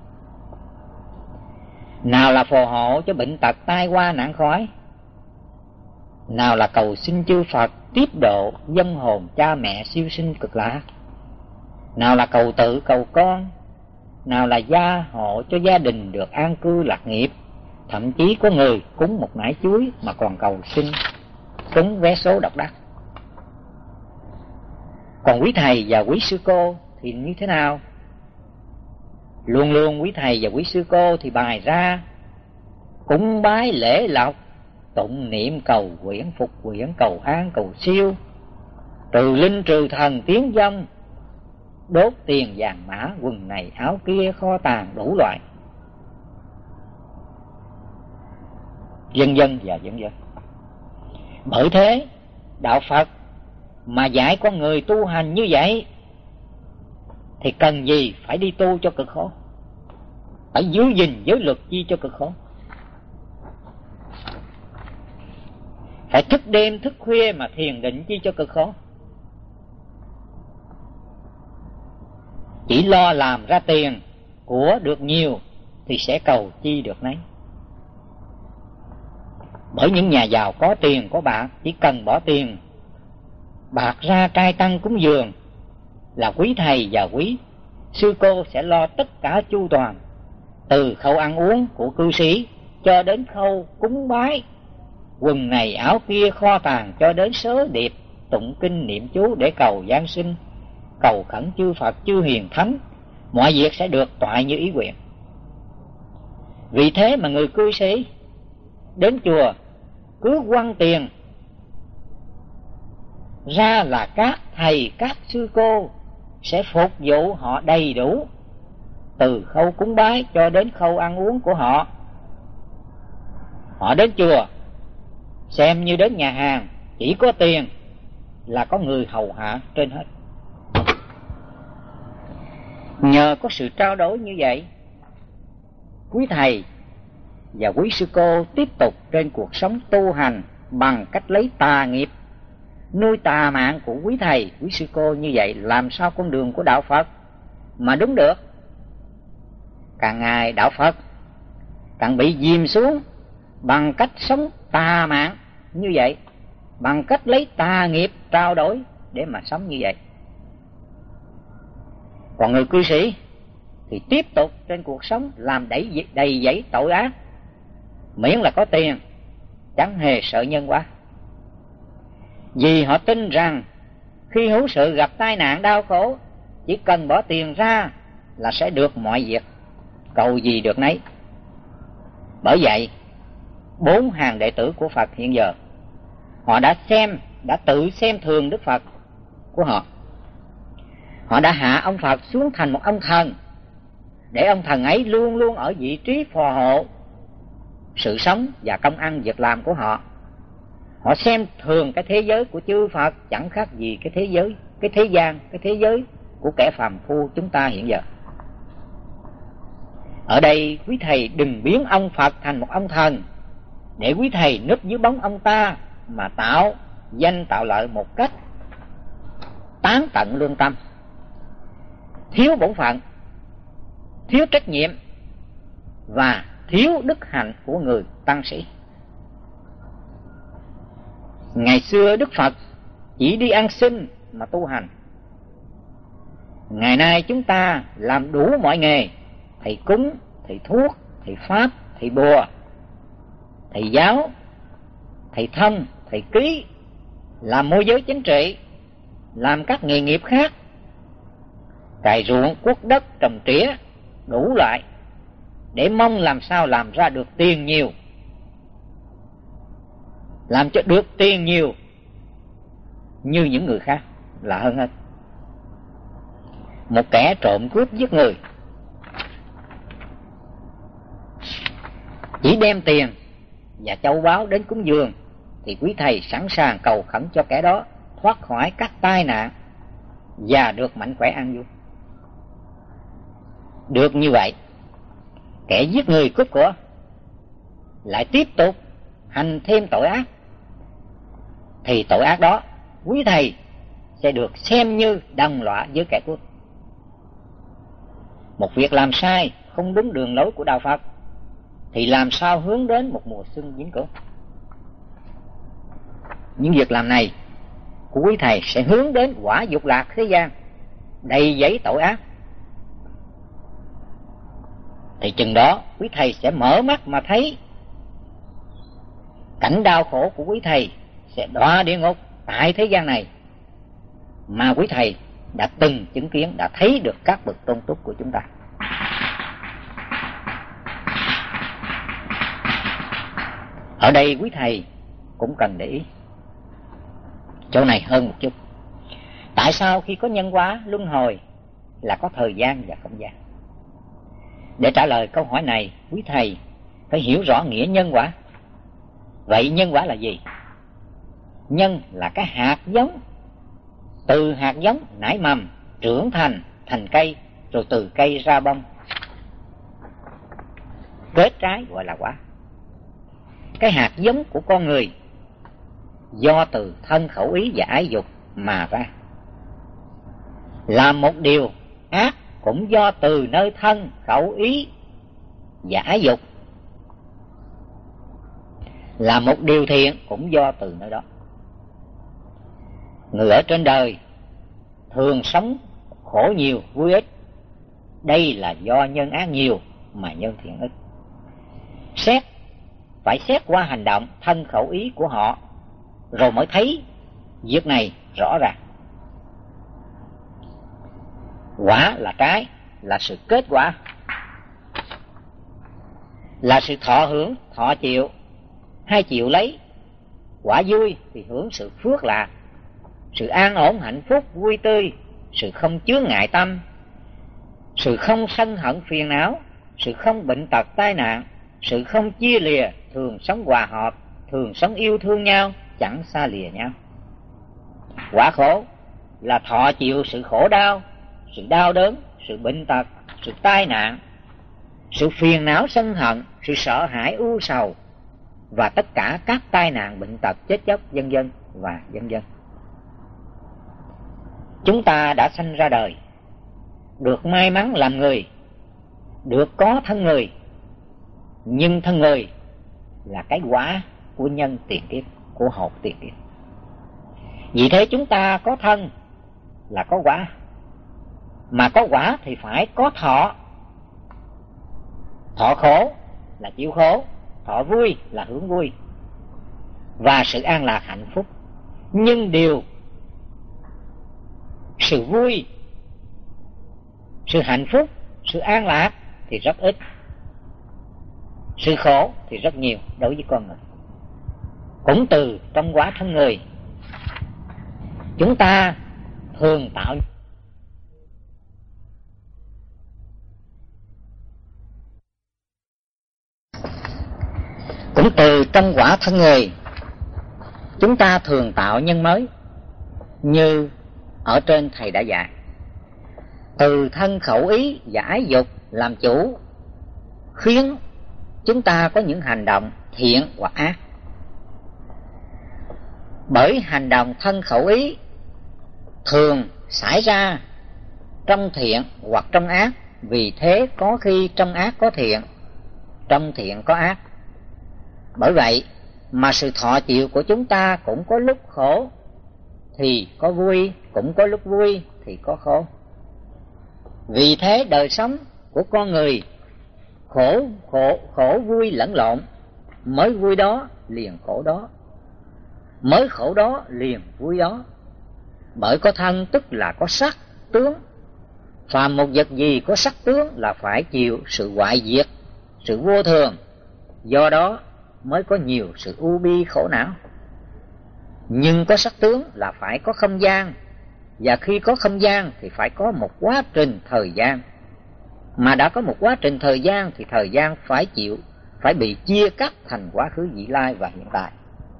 Nào là phù hộ cho bệnh tật tai qua nạn khói, nào là cầu xin chư Phật tiếp độ dân hồn cha mẹ siêu sinh cực lạc, nào là cầu tự cầu con, nào là gia hộ cho gia đình được an cư lạc nghiệp. Thậm chí có người cúng một nải chuối mà còn cầu xin cúng vé số độc đắc. Còn quý thầy và quý sư cô thì như thế nào? Luôn luôn quý thầy và quý sư cô thì bày ra cúng bái lễ lộc, tụng niệm cầu quyển, phục quyển, cầu an, cầu siêu, trừ linh trừ thần tiến dông, đốt tiền vàng mã, quần này áo kia, kho tàng đủ loại, vân vân và vân vân. Bởi thế đạo Phật mà dạy con người tu hành như vậy thì cần gì phải đi tu cho cực khổ, phải giữ gìn giới luật chi cho cực khổ, phải thức đêm thức khuya mà thiền định chi cho cực khổ. Chỉ lo làm ra tiền của được nhiều thì sẽ cầu chi được nấy. Bởi những nhà giàu có tiền có bạc chỉ cần bỏ tiền bạc ra trai tăng cúng dường là quý thầy và quý sư cô sẽ lo tất cả chu toàn, từ khâu ăn uống của cư sĩ cho đến khâu cúng bái, quần này áo kia, kho tàng, cho đến sớ điệp, tụng kinh niệm chú để cầu giáng sinh, cầu khẩn chư Phật chư hiền thánh, mọi việc sẽ được toại như ý nguyện. Vì thế mà người cư sĩ đến chùa cứ quăng tiền ra là các thầy các sư cô sẽ phục vụ họ đầy đủ, từ khâu cúng bái cho đến khâu ăn uống của họ. Họ đến chùa xem như đến nhà hàng, chỉ có tiền là có người hầu hạ trên hết. Nhờ có sự trao đổi như vậy, quý thầy và quý sư cô tiếp tục trên cuộc sống tu hành bằng cách lấy tà nghiệp nuôi tà mạng của quý thầy, quý sư cô. Như vậy làm sao con đường của đạo Phật mà đúng được? Càng ngày đạo Phật càng bị dìm xuống bằng cách sống tà mạng như vậy, bằng cách lấy tà nghiệp trao đổi để mà sống như vậy. Còn người cư sĩ thì tiếp tục trên cuộc sống làm đầy, đầy dẫy tội ác, miễn là có tiền, chẳng hề sợ nhân quả. Vì họ tin rằng khi hữu sự gặp tai nạn đau khổ, chỉ cần bỏ tiền ra là sẽ được mọi việc, cầu gì được nấy. Bởi vậy bốn hàng đệ tử của Phật hiện giờ họ đã xem, đã tự xem thường Đức Phật của họ. Họ đã hạ ông Phật xuống thành một ông thần, để ông thần ấy luôn luôn ở vị trí phò hộ sự sống và công ăn việc làm của họ. Họ xem thường cái thế giới của chư Phật chẳng khác gì cái thế giới, cái thế gian, cái thế giới của kẻ phàm phu chúng ta hiện giờ. Ở đây quý thầy đừng biến ông Phật thành một ông thần để quý thầy núp dưới bóng ông ta mà tạo danh tạo lợi một cách tán tận lương tâm, thiếu bổn phận, thiếu trách nhiệm và thiếu đức hạnh của người tăng sĩ. Ngày xưa Đức Phật chỉ đi ăn xin mà tu hành. Ngày nay chúng ta làm đủ mọi nghề: thầy cúng, thầy thuốc, thầy pháp, thầy bùa, thầy giáo, thầy thông, thầy ký, làm môi giới chính trị, làm các nghề nghiệp khác, cày ruộng, cuốc đất, trồng trĩa, đủ loại, để mong làm sao làm ra được tiền nhiều, làm cho được tiền nhiều như những người khác là hơn hết. Một kẻ trộm cướp giết người chỉ đem tiền và châu báu đến cúng dường, thì quý thầy sẵn sàng cầu khẩn cho kẻ đó thoát khỏi các tai nạn và được mạnh khỏe an vui. Được như vậy, kẻ giết người cướp của lại tiếp tục hành thêm tội ác, thì tội ác đó quý thầy sẽ được xem như đồng lõa với kẻ cướp. Một việc làm sai, không đúng đường lối của đạo Phật, thì làm sao hướng đến một mùa xuân vĩnh cửu. Những việc làm này của quý thầy sẽ hướng đến quả dục lạc thế gian đầy dẫy tội ác. Thì chừng đó quý thầy sẽ mở mắt mà thấy cảnh đau khổ của quý thầy sẽ đọa địa ngục tại thế gian này, mà quý thầy đã từng chứng kiến, đã thấy được các bậc tôn túc của chúng ta. Ở đây quý thầy cũng cần để ý chỗ này hơn một chút. Tại sao khi có nhân quả luân hồi là có thời gian và không gian? Để trả lời câu hỏi này, quý thầy phải hiểu rõ nghĩa nhân quả. Vậy nhân quả là gì? Nhân là cái hạt giống, từ hạt giống nảy mầm, trưởng thành, thành cây, rồi từ cây ra bông, kết trái gọi là quả. Cái hạt giống của con người do từ thân khẩu ý và ái dục mà ra. Làm một điều ác cũng do từ nơi thân khẩu ý và ái dục. Làm một điều thiện cũng do từ nơi đó. Người ở trên đời thường sống khổ nhiều vui ít, đây là do nhân ác nhiều mà nhân thiện ít. Xét phải xét qua hành động thân khẩu ý của họ, rồi mới thấy việc này rõ ràng. Quả là trái, là sự kết quả, là sự thọ hưởng, thọ chịu, hay chịu lấy. Quả vui thì hưởng sự phước lạc, sự an ổn hạnh phúc vui tươi, sự không chướng ngại tâm, sự không sân hận phiền não, sự không bệnh tật tai nạn, sự không chia lìa, thường sống hòa hợp, thường sống yêu thương nhau, chẳng xa lìa nhau. Quả khổ là thọ chịu sự khổ đau, sự đau đớn, sự bệnh tật, sự tai nạn, sự phiền não sân hận, sự sợ hãi ưu sầu, và tất cả các tai nạn bệnh tật chết chóc vân vân và vân vân. Chúng ta đã sanh ra đời, được may mắn làm người, được có thân người, nhưng thân người là cái quả của nhân tiền kiếp, của hột tiền kiếp. Vì thế chúng ta có thân là có quả, mà có quả thì phải có thọ. Thọ khổ là chịu khổ, thọ vui là hưởng vui, và sự an lạc hạnh phúc. Nhưng điều sự vui, sự hạnh phúc, sự an lạc thì rất ít, sự khổ thì rất nhiều đối với con người. Cũng từ trong quả thân người, chúng ta thường tạo cũng từ trong quả thân người chúng ta thường tạo nhân mới, như ở trên thầy đã dạy. Từ thân khẩu ý và ái dục làm chủ, khiến chúng ta có những hành động thiện hoặc ác. Bởi hành động thân khẩu ý thường xảy ra trong thiện hoặc trong ác, vì thế có khi trong ác có thiện, trong thiện có ác. Bởi vậy mà sự thọ chịu của chúng ta cũng có lúc khổ thì có vui, cũng có lúc vui thì có khổ. Vì thế đời sống của con người khổ khổ khổ vui lẫn lộn, mới vui đó liền khổ đó, mới khổ đó liền vui đó. Bởi có thân tức là có sắc tướng, phàm một vật gì có sắc tướng là phải chịu sự hoại diệt, sự vô thường, do đó mới có nhiều sự u bi khổ não. Nhưng có sắc tướng là phải có không gian, và khi có không gian thì phải có một quá trình thời gian. Mà đã có một quá trình thời gian thì thời gian phải chịu, phải bị chia cắt thành quá khứ, vị lai và hiện tại.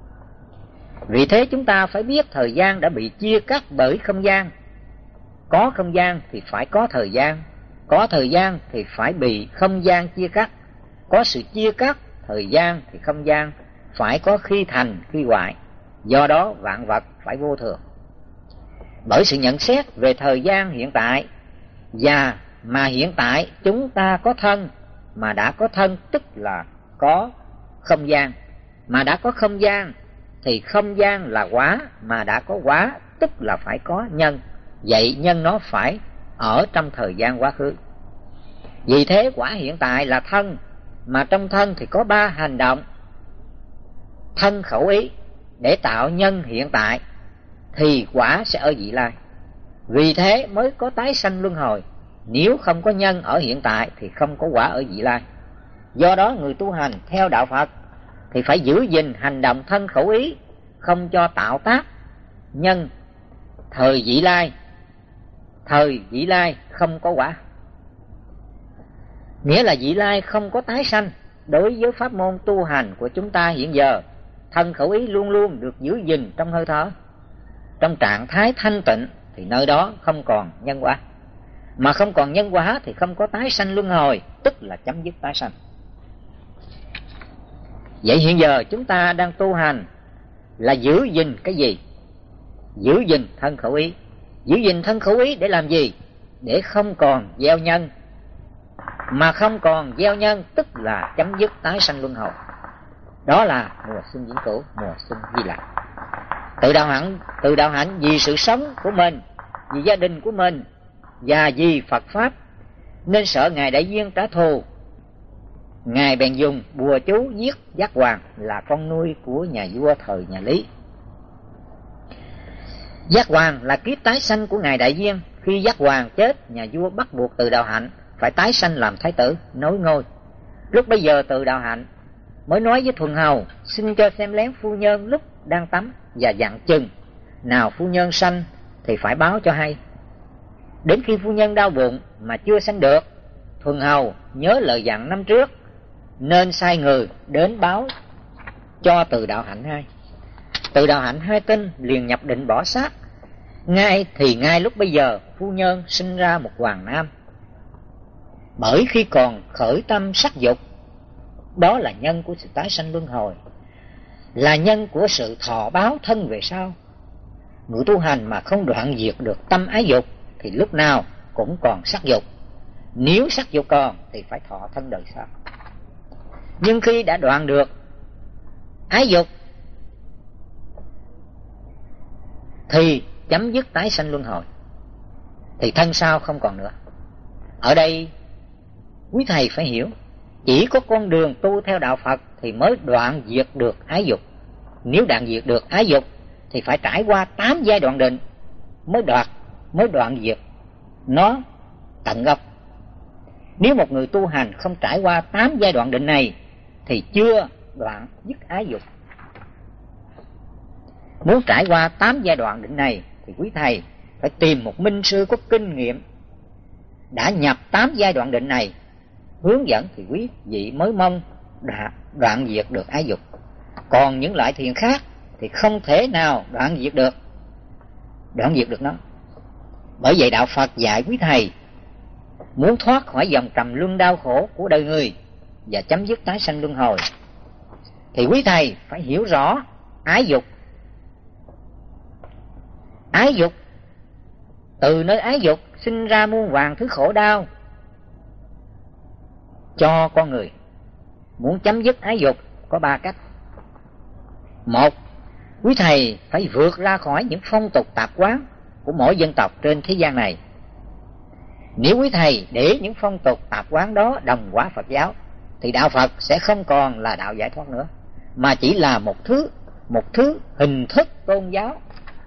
Vì thế chúng ta phải biết thời gian đã bị chia cắt bởi không gian. Có không gian thì phải có thời gian, có thời gian thì phải bị không gian chia cắt. Có sự chia cắt thời gian thì không gian phải có khi thành khi hoại, do đó vạn vật phải vô thường. Bởi sự nhận xét về thời gian hiện tại, và mà hiện tại chúng ta có thân, mà đã có thân tức là có không gian, mà đã có không gian thì không gian là quả, mà đã có quả tức là phải có nhân. Vậy nhân nó phải ở trong thời gian quá khứ. Vì thế quả hiện tại là thân, mà trong thân thì có ba hành động thân khẩu ý để tạo nhân hiện tại, thì quả sẽ ở vị lai. Vì thế mới có tái sanh luân hồi. Nếu không có nhân ở hiện tại thì không có quả ở vị lai. Do đó người tu hành theo đạo Phật thì phải giữ gìn hành động thân khẩu ý, không cho tạo tác nhân thời vị lai. Thời vị lai không có quả, nghĩa là vị lai không có tái sanh. Đối với pháp môn tu hành của chúng ta hiện giờ, thân khẩu ý luôn luôn được giữ gìn trong hơi thở, trong trạng thái thanh tịnh, thì nơi đó không còn nhân quả. Mà không còn nhân quả thì không có tái sanh luân hồi, tức là chấm dứt tái sanh. Vậy hiện giờ chúng ta đang tu hành là giữ gìn cái gì? Giữ gìn thân khẩu ý. Giữ gìn thân khẩu ý để làm gì? Để không còn gieo nhân. Mà không còn gieo nhân tức là chấm dứt tái sanh luân hồi. Đó là mùa xuân vĩnh cửu, mùa xuân di lạc. Tự đạo hạnh, tự đạo hạnh vì sự sống của mình, vì gia đình của mình và vì Phật Pháp, nên sợ Ngài Đại Viên trả thù. Ngài bèn dùng bùa chú giết Giác Hoàng, là con nuôi của nhà vua thời nhà Lý. Giác Hoàng là kiếp tái sanh của Ngài Đại Viên. Khi Giác Hoàng chết, nhà vua bắt buộc Từ Đạo Hạnh phải tái sanh làm thái tử, nối ngôi. Lúc bấy giờ Từ Đạo Hạnh mới nói với Thuần Hầu xin cho xem lén phu nhân lúc đang tắm, và dặn chừng nào phu nhân sanh thì phải báo cho hay. Đến khi phu nhân đau bụng mà chưa sanh được, Thuần Hầu nhớ lời dặn năm trước, nên sai người đến báo cho Từ Đạo Hạnh hay. Từ Đạo Hạnh hay tin, liền nhập định bỏ xác. Ngay thì ngay lúc bây giờ phu nhân sinh ra một hoàng nam. Bởi khi còn khởi tâm sắc dục, đó là nhân của sự tái sanh luân hồi, là nhân của sự thọ báo thân về sau. Người tu hành mà không đoạn diệt được tâm ái dục thì lúc nào cũng còn sắc dục. Nếu sắc dục còn thì phải thọ thân đời sau. Nhưng khi đã đoạn được ái dục thì chấm dứt tái sanh luân hồi, thì thân sau không còn nữa. Ở đây quý thầy phải hiểu, chỉ có con đường tu theo đạo Phật thì mới đoạn diệt được ái dục. Nếu đoạn diệt được ái dục thì phải trải qua tám giai đoạn định mới đoạt mới đoạn diệt nó tận gốc. Nếu một người tu hành không trải qua tám giai đoạn định này thì chưa đoạn dứt ái dục. Muốn trải qua tám giai đoạn định này thì quý thầy phải tìm một minh sư có kinh nghiệm đã nhập tám giai đoạn định này hướng dẫn, thì quý vị mới mong đã đoạn diệt được ái dục. Còn những loại thiền khác thì không thể nào đoạn diệt được đoạn diệt được nó. Bởi vậy đạo Phật dạy quý thầy muốn thoát khỏi dòng trầm luân đau khổ của đời người và chấm dứt tái sanh luân hồi thì quý thầy phải hiểu rõ ái dục. Ái dục, từ nơi ái dục sinh ra muôn vàn thứ khổ đau cho con người. Muốn chấm dứt ái dục có ba cách. Một, quý thầy phải vượt ra khỏi những phong tục tạp quán của mỗi dân tộc trên thế gian này. Nếu quý thầy để những phong tục tạp quán đó đồng hóa Phật giáo, thì đạo Phật sẽ không còn là đạo giải thoát nữa, mà chỉ là một thứ một thứ hình thức tôn giáo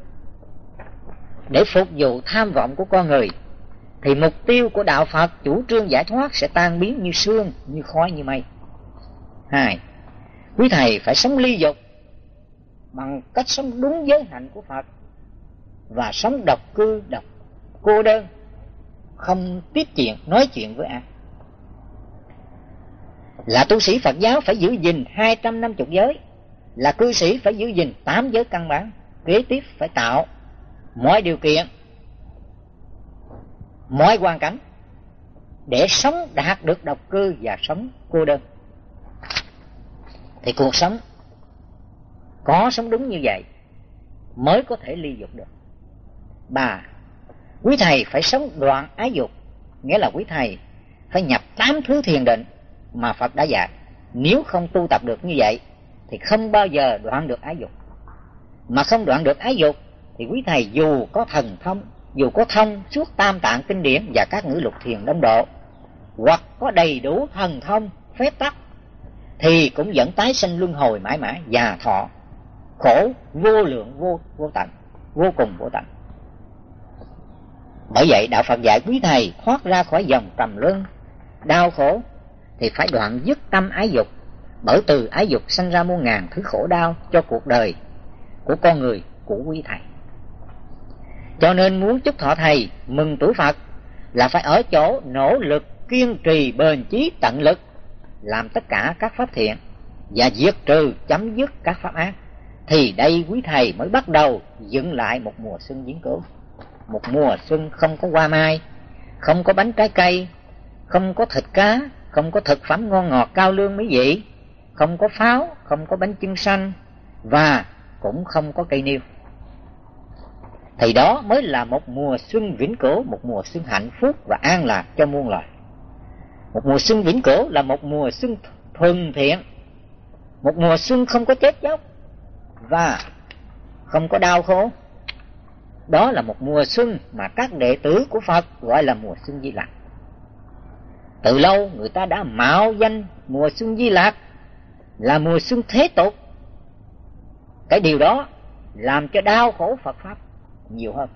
để phục vụ tham vọng của con người. Thì mục tiêu của đạo Phật chủ trương giải thoát sẽ tan biến như sương, như khói, như mây. Hai, quý thầy phải sống ly dục bằng cách sống đúng giới hạnh của Phật và sống độc cư, độc cô đơn, không tiếp chuyện nói chuyện với ai. Là tu sĩ Phật giáo phải giữ gìn hai trăm năm mươi giới, là cư sĩ phải giữ gìn tám giới căn bản. Kế tiếp phải tạo mọi điều kiện, mọi hoàn cảnh để sống đạt được độc cư và sống cô đơn. Thì cuộc sống có sống đúng như vậy mới có thể ly dục được. Ba, quý thầy phải sống đoạn ái dục, nghĩa là quý thầy phải nhập tám thứ thiền định mà Phật đã dạy. Nếu không tu tập được như vậy thì không bao giờ đoạn được ái dục. Mà không đoạn được ái dục thì quý thầy dù có thần thông, dù có thông suốt tam tạng kinh điển và các ngữ lục thiền đông độ, hoặc có đầy đủ thần thông phép tắc, thì cũng vẫn tái sinh luân hồi mãi mãi, già thọ khổ vô lượng vô vô tận, vô cùng vô tận. Bởi vậy đạo Phật dạy quý thầy thoát ra khỏi dòng trầm luân đau khổ thì phải đoạn dứt tâm ái dục, bởi từ ái dục sanh ra muôn ngàn thứ khổ đau cho cuộc đời của con người, của quý thầy. Cho nên muốn chúc thọ thầy mừng tuổi Phật là phải ở chỗ nỗ lực kiên trì bền chí tận lực làm tất cả các pháp thiện và diệt trừ chấm dứt các pháp ác, thì đây quý thầy mới bắt đầu dựng lại một mùa xuân vĩnh cửu. Một mùa xuân không có hoa mai, không có bánh trái cây, không có thịt cá, không có thực phẩm ngon ngọt cao lương mỹ vị, không có pháo, không có bánh chưng xanh và cũng không có cây niêu. Thì đó mới là một mùa xuân vĩnh cửu, một mùa xuân hạnh phúc và an lạc cho muôn loài. Một mùa xuân vĩnh cửu là một mùa xuân thuần thiện, một mùa xuân không có chết chóc và không có đau khổ. Đó là một mùa xuân mà các đệ tử của Phật gọi là mùa xuân Di Lặc. Từ lâu người ta đã mạo danh mùa xuân Di Lặc là mùa xuân thế tục. Cái điều đó làm cho đau khổ Phật Pháp nhiều hơn.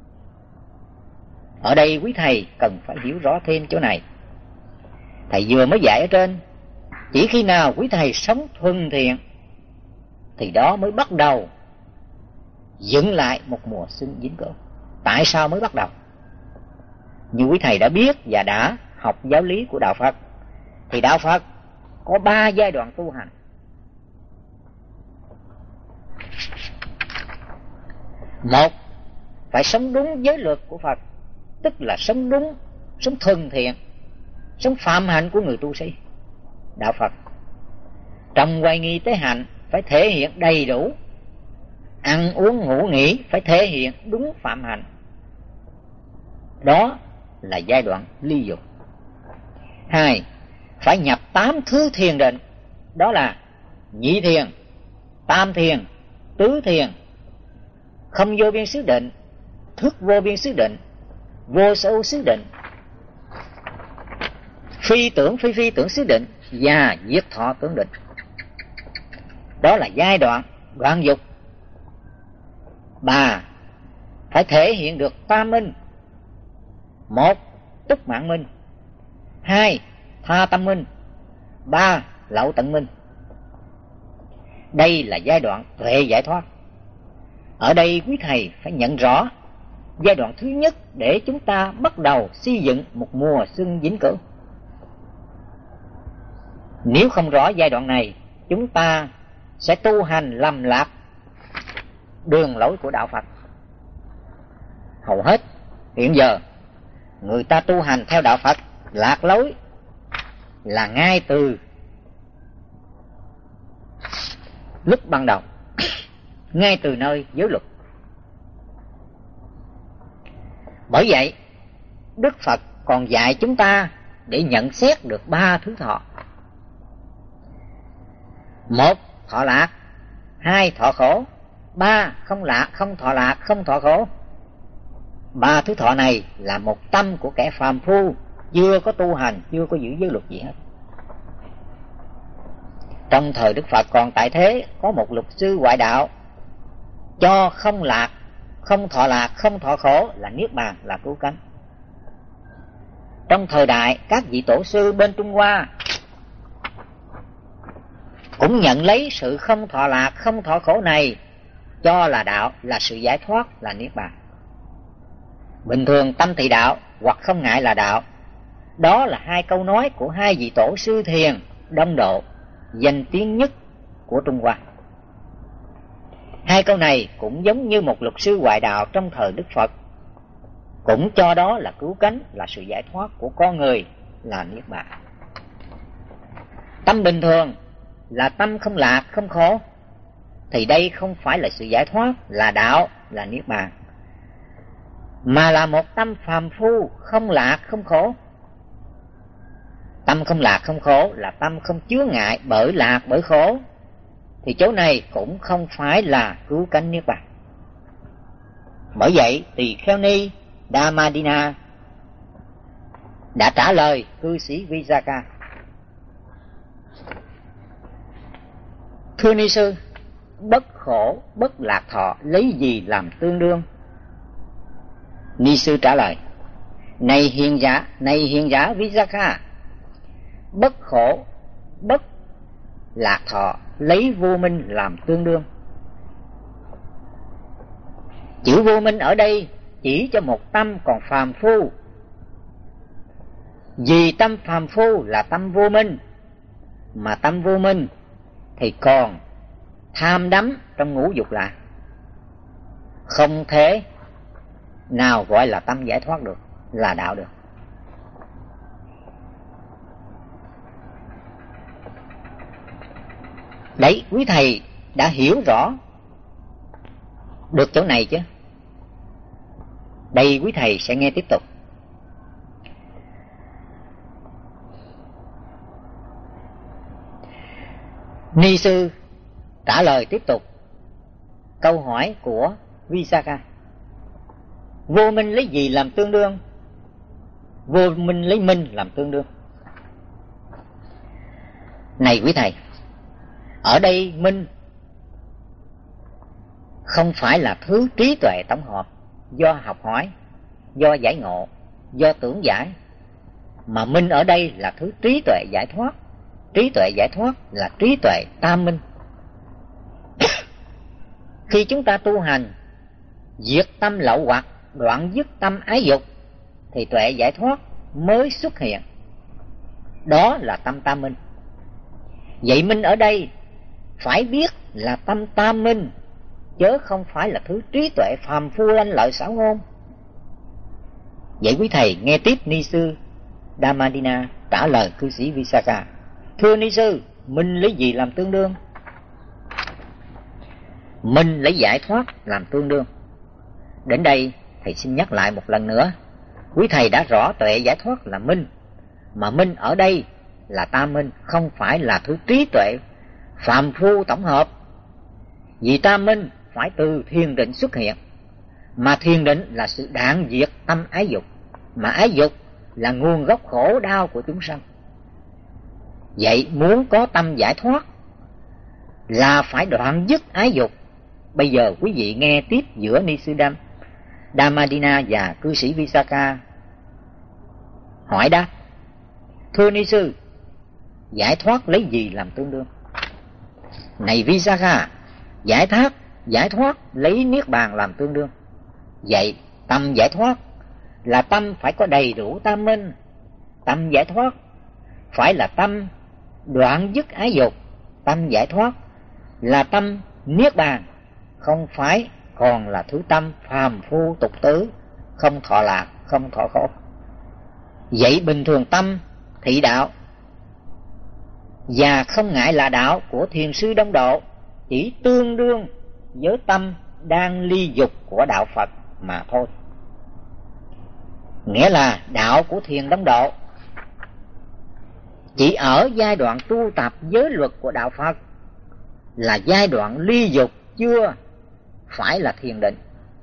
Ở đây quý thầy cần phải hiểu rõ thêm chỗ này. Thầy vừa mới dạy ở trên, chỉ khi nào quý thầy sống thuần thiện thì đó mới bắt đầu dựng lại một mùa xuân vĩnh cửu. Tại sao mới bắt đầu? Như quý thầy đã biết và đã học giáo lý của đạo Phật, thì đạo Phật có ba giai đoạn tu hành. Một, phải sống đúng giới luật của Phật, tức là sống đúng, sống thuần thiện, sống phạm hạnh của người tu sĩ đạo Phật. Trong quay nghi tế hạnh phải thể hiện đầy đủ, ăn uống ngủ nghỉ phải thể hiện đúng phạm hạnh. Đó là giai đoạn ly dục. Hai, phải nhập tám thứ thiền định, đó là nhị thiền, tam thiền, tứ thiền, không vô biên xứ định, thức vô biên xứ định, vô sở hữu xứ định, phi tưởng phi phi tưởng xứ định và diệt thọ tưởng định. Đó là giai đoạn đoạn dục. Ba, phải thể hiện được tam minh. Một, túc mạng minh. Hai, tha tâm minh. Ba, lậu tận minh. Đây là giai đoạn tuệ giải thoát. Ở đây quý thầy phải nhận rõ giai đoạn thứ nhất để chúng ta bắt đầu xây dựng một mùa xuân vĩnh cửu. Nếu không rõ giai đoạn này, chúng ta sẽ tu hành lầm lạc đường lối của đạo Phật. Hầu hết hiện giờ người ta tu hành theo đạo Phật lạc lối là ngay từ lúc ban đầu, ngay từ nơi giới luật. Bởi vậy Đức Phật còn dạy chúng ta để nhận xét được ba thứ thọ. Một, thọ lạc. hai thọ khổ, ba không lạc không thọ lạc không thọ khổ. Ba thứ thọ này là một tâm của kẻ phàm phu, chưa có tu hành, chưa có giữ giới luật gì hết. Trong thời Đức Phật còn tại thế, có một luật sư ngoại đạo cho không lạc, không thọ lạc, không thọ khổ là niết bàn, là cứu cánh. Trong thời đại các vị tổ sư bên Trung Hoa cũng nhận lấy sự không thọ lạc, không thọ khổ này cho là đạo, là sự giải thoát, là niết bàn. Bình thường tâm thị đạo hoặc không ngại là đạo. Đó là hai câu nói của hai vị tổ sư thiền Đông Độ danh tiếng nhất của Trung Hoa. Hai câu này cũng giống như một luật sư ngoại đạo trong thời Đức Phật, cũng cho đó là cứu cánh, là sự giải thoát của con người, là niết bàn. Tâm bình thường là tâm không lạc, không khổ, thì đây không phải là sự giải thoát, là đạo, là niết bàn, mà là một tâm phàm phu, không lạc, không khổ. Tâm không lạc, không khổ là tâm không chứa ngại bởi lạc, bởi khổ, thì chỗ này cũng không phải là cứu cánh niết bàn. Bởi vậy Tỳ Kheo Ni Dhammadina đã trả lời cư sĩ Visakha: thưa ni sư, bất khổ bất lạc thọ lấy gì làm tương đương? Ni sư trả lời: này hiền giả, này hiền giả Visakha, bất khổ bất lạc thọ lấy vô minh làm tương đương. Chữ vô minh ở đây chỉ cho một tâm còn phàm phu. Vì tâm phàm phu là tâm vô minh, mà tâm vô minh thì còn tham đắm trong ngũ dục lạc, không thể nào gọi là tâm giải thoát được, là đạo được. Đấy, quý thầy đã hiểu rõ được chỗ này chứ? Đây quý thầy sẽ nghe tiếp tục. Ni sư trả lời tiếp tục câu hỏi của Visakha: vô minh lấy gì làm tương đương? Vô minh lấy minh làm tương đương. Này quý thầy, ở đây minh không phải là thứ trí tuệ tổng hợp do học hỏi, do giải ngộ, do tưởng giải, mà minh ở đây là thứ trí tuệ giải thoát. Trí tuệ giải thoát là trí tuệ tam minh. Khi chúng ta tu hành diệt tâm lậu hoặc, đoạn dứt tâm ái dục, thì tuệ giải thoát mới xuất hiện. Đó là tâm tam minh. Vậy minh ở đây phải biết là tâm tam minh, chớ không phải là thứ trí tuệ phàm phu lanh lợi xảo ngôn. Vậy quý thầy nghe tiếp ni sư Dhammadina trả lời cư sĩ Visakha: thưa ni sư, minh lấy gì làm tương đương? Minh lấy giải thoát làm tương đương. Đến đây thầy xin nhắc lại một lần nữa. Quý thầy đã rõ tuệ giải thoát là minh, mà minh ở đây là tam minh, không phải là thứ trí tuệ phàm phu tổng hợp. Vì tam minh phải từ thiền định xuất hiện, mà thiền định là sự đạn diệt tâm ái dục, mà ái dục là nguồn gốc khổ đau của chúng sanh. Vậy muốn có tâm giải thoát là phải đoạn dứt ái dục. Bây giờ quý vị nghe tiếp giữa ni sư Đam Dhammadina và cư sĩ Visakha hỏi đáp: thưa ni sư, giải thoát lấy gì làm tương đương? Này Visakha, giải thoát giải thoát lấy niết bàn làm tương đương. Vậy tâm giải thoát là tâm phải có đầy đủ tam minh. Tâm giải thoát phải là tâm đoạn dứt ái dục. Tâm giải thoát là tâm niết bàn, không phải còn là thứ tâm phàm phu tục tứ, không thọ lạc, không thọ khổ. Vậy bình thường tâm thị đạo và không ngại là đạo của thiền sư Đông Độ chỉ tương đương với tâm đang ly dục của đạo Phật mà thôi. Nghĩa là đạo của thiền Đông Độ chỉ ở giai đoạn tu tập giới luật của đạo Phật, là giai đoạn ly dục, chưa phải là thiền định,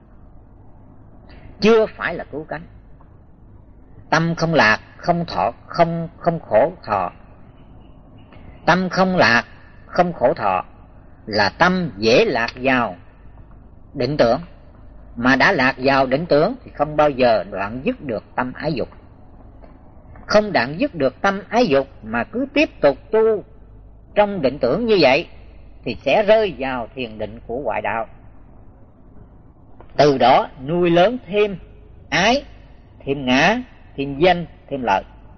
chưa phải là cứu cánh. Tâm không lạc, không thọ, không không khổ thọ. Tâm không lạc, không khổ thọ là tâm dễ lạc vào định tưởng, mà đã lạc vào định tưởng thì không bao giờ đoạn dứt được tâm ái dục. Không đoạn dứt được tâm ái dục mà cứ tiếp tục tu trong định tưởng như vậy thì sẽ rơi vào thiền định của ngoại đạo. Từ đó nuôi lớn thêm ái, thêm ngã, thêm danh, thêm lợi.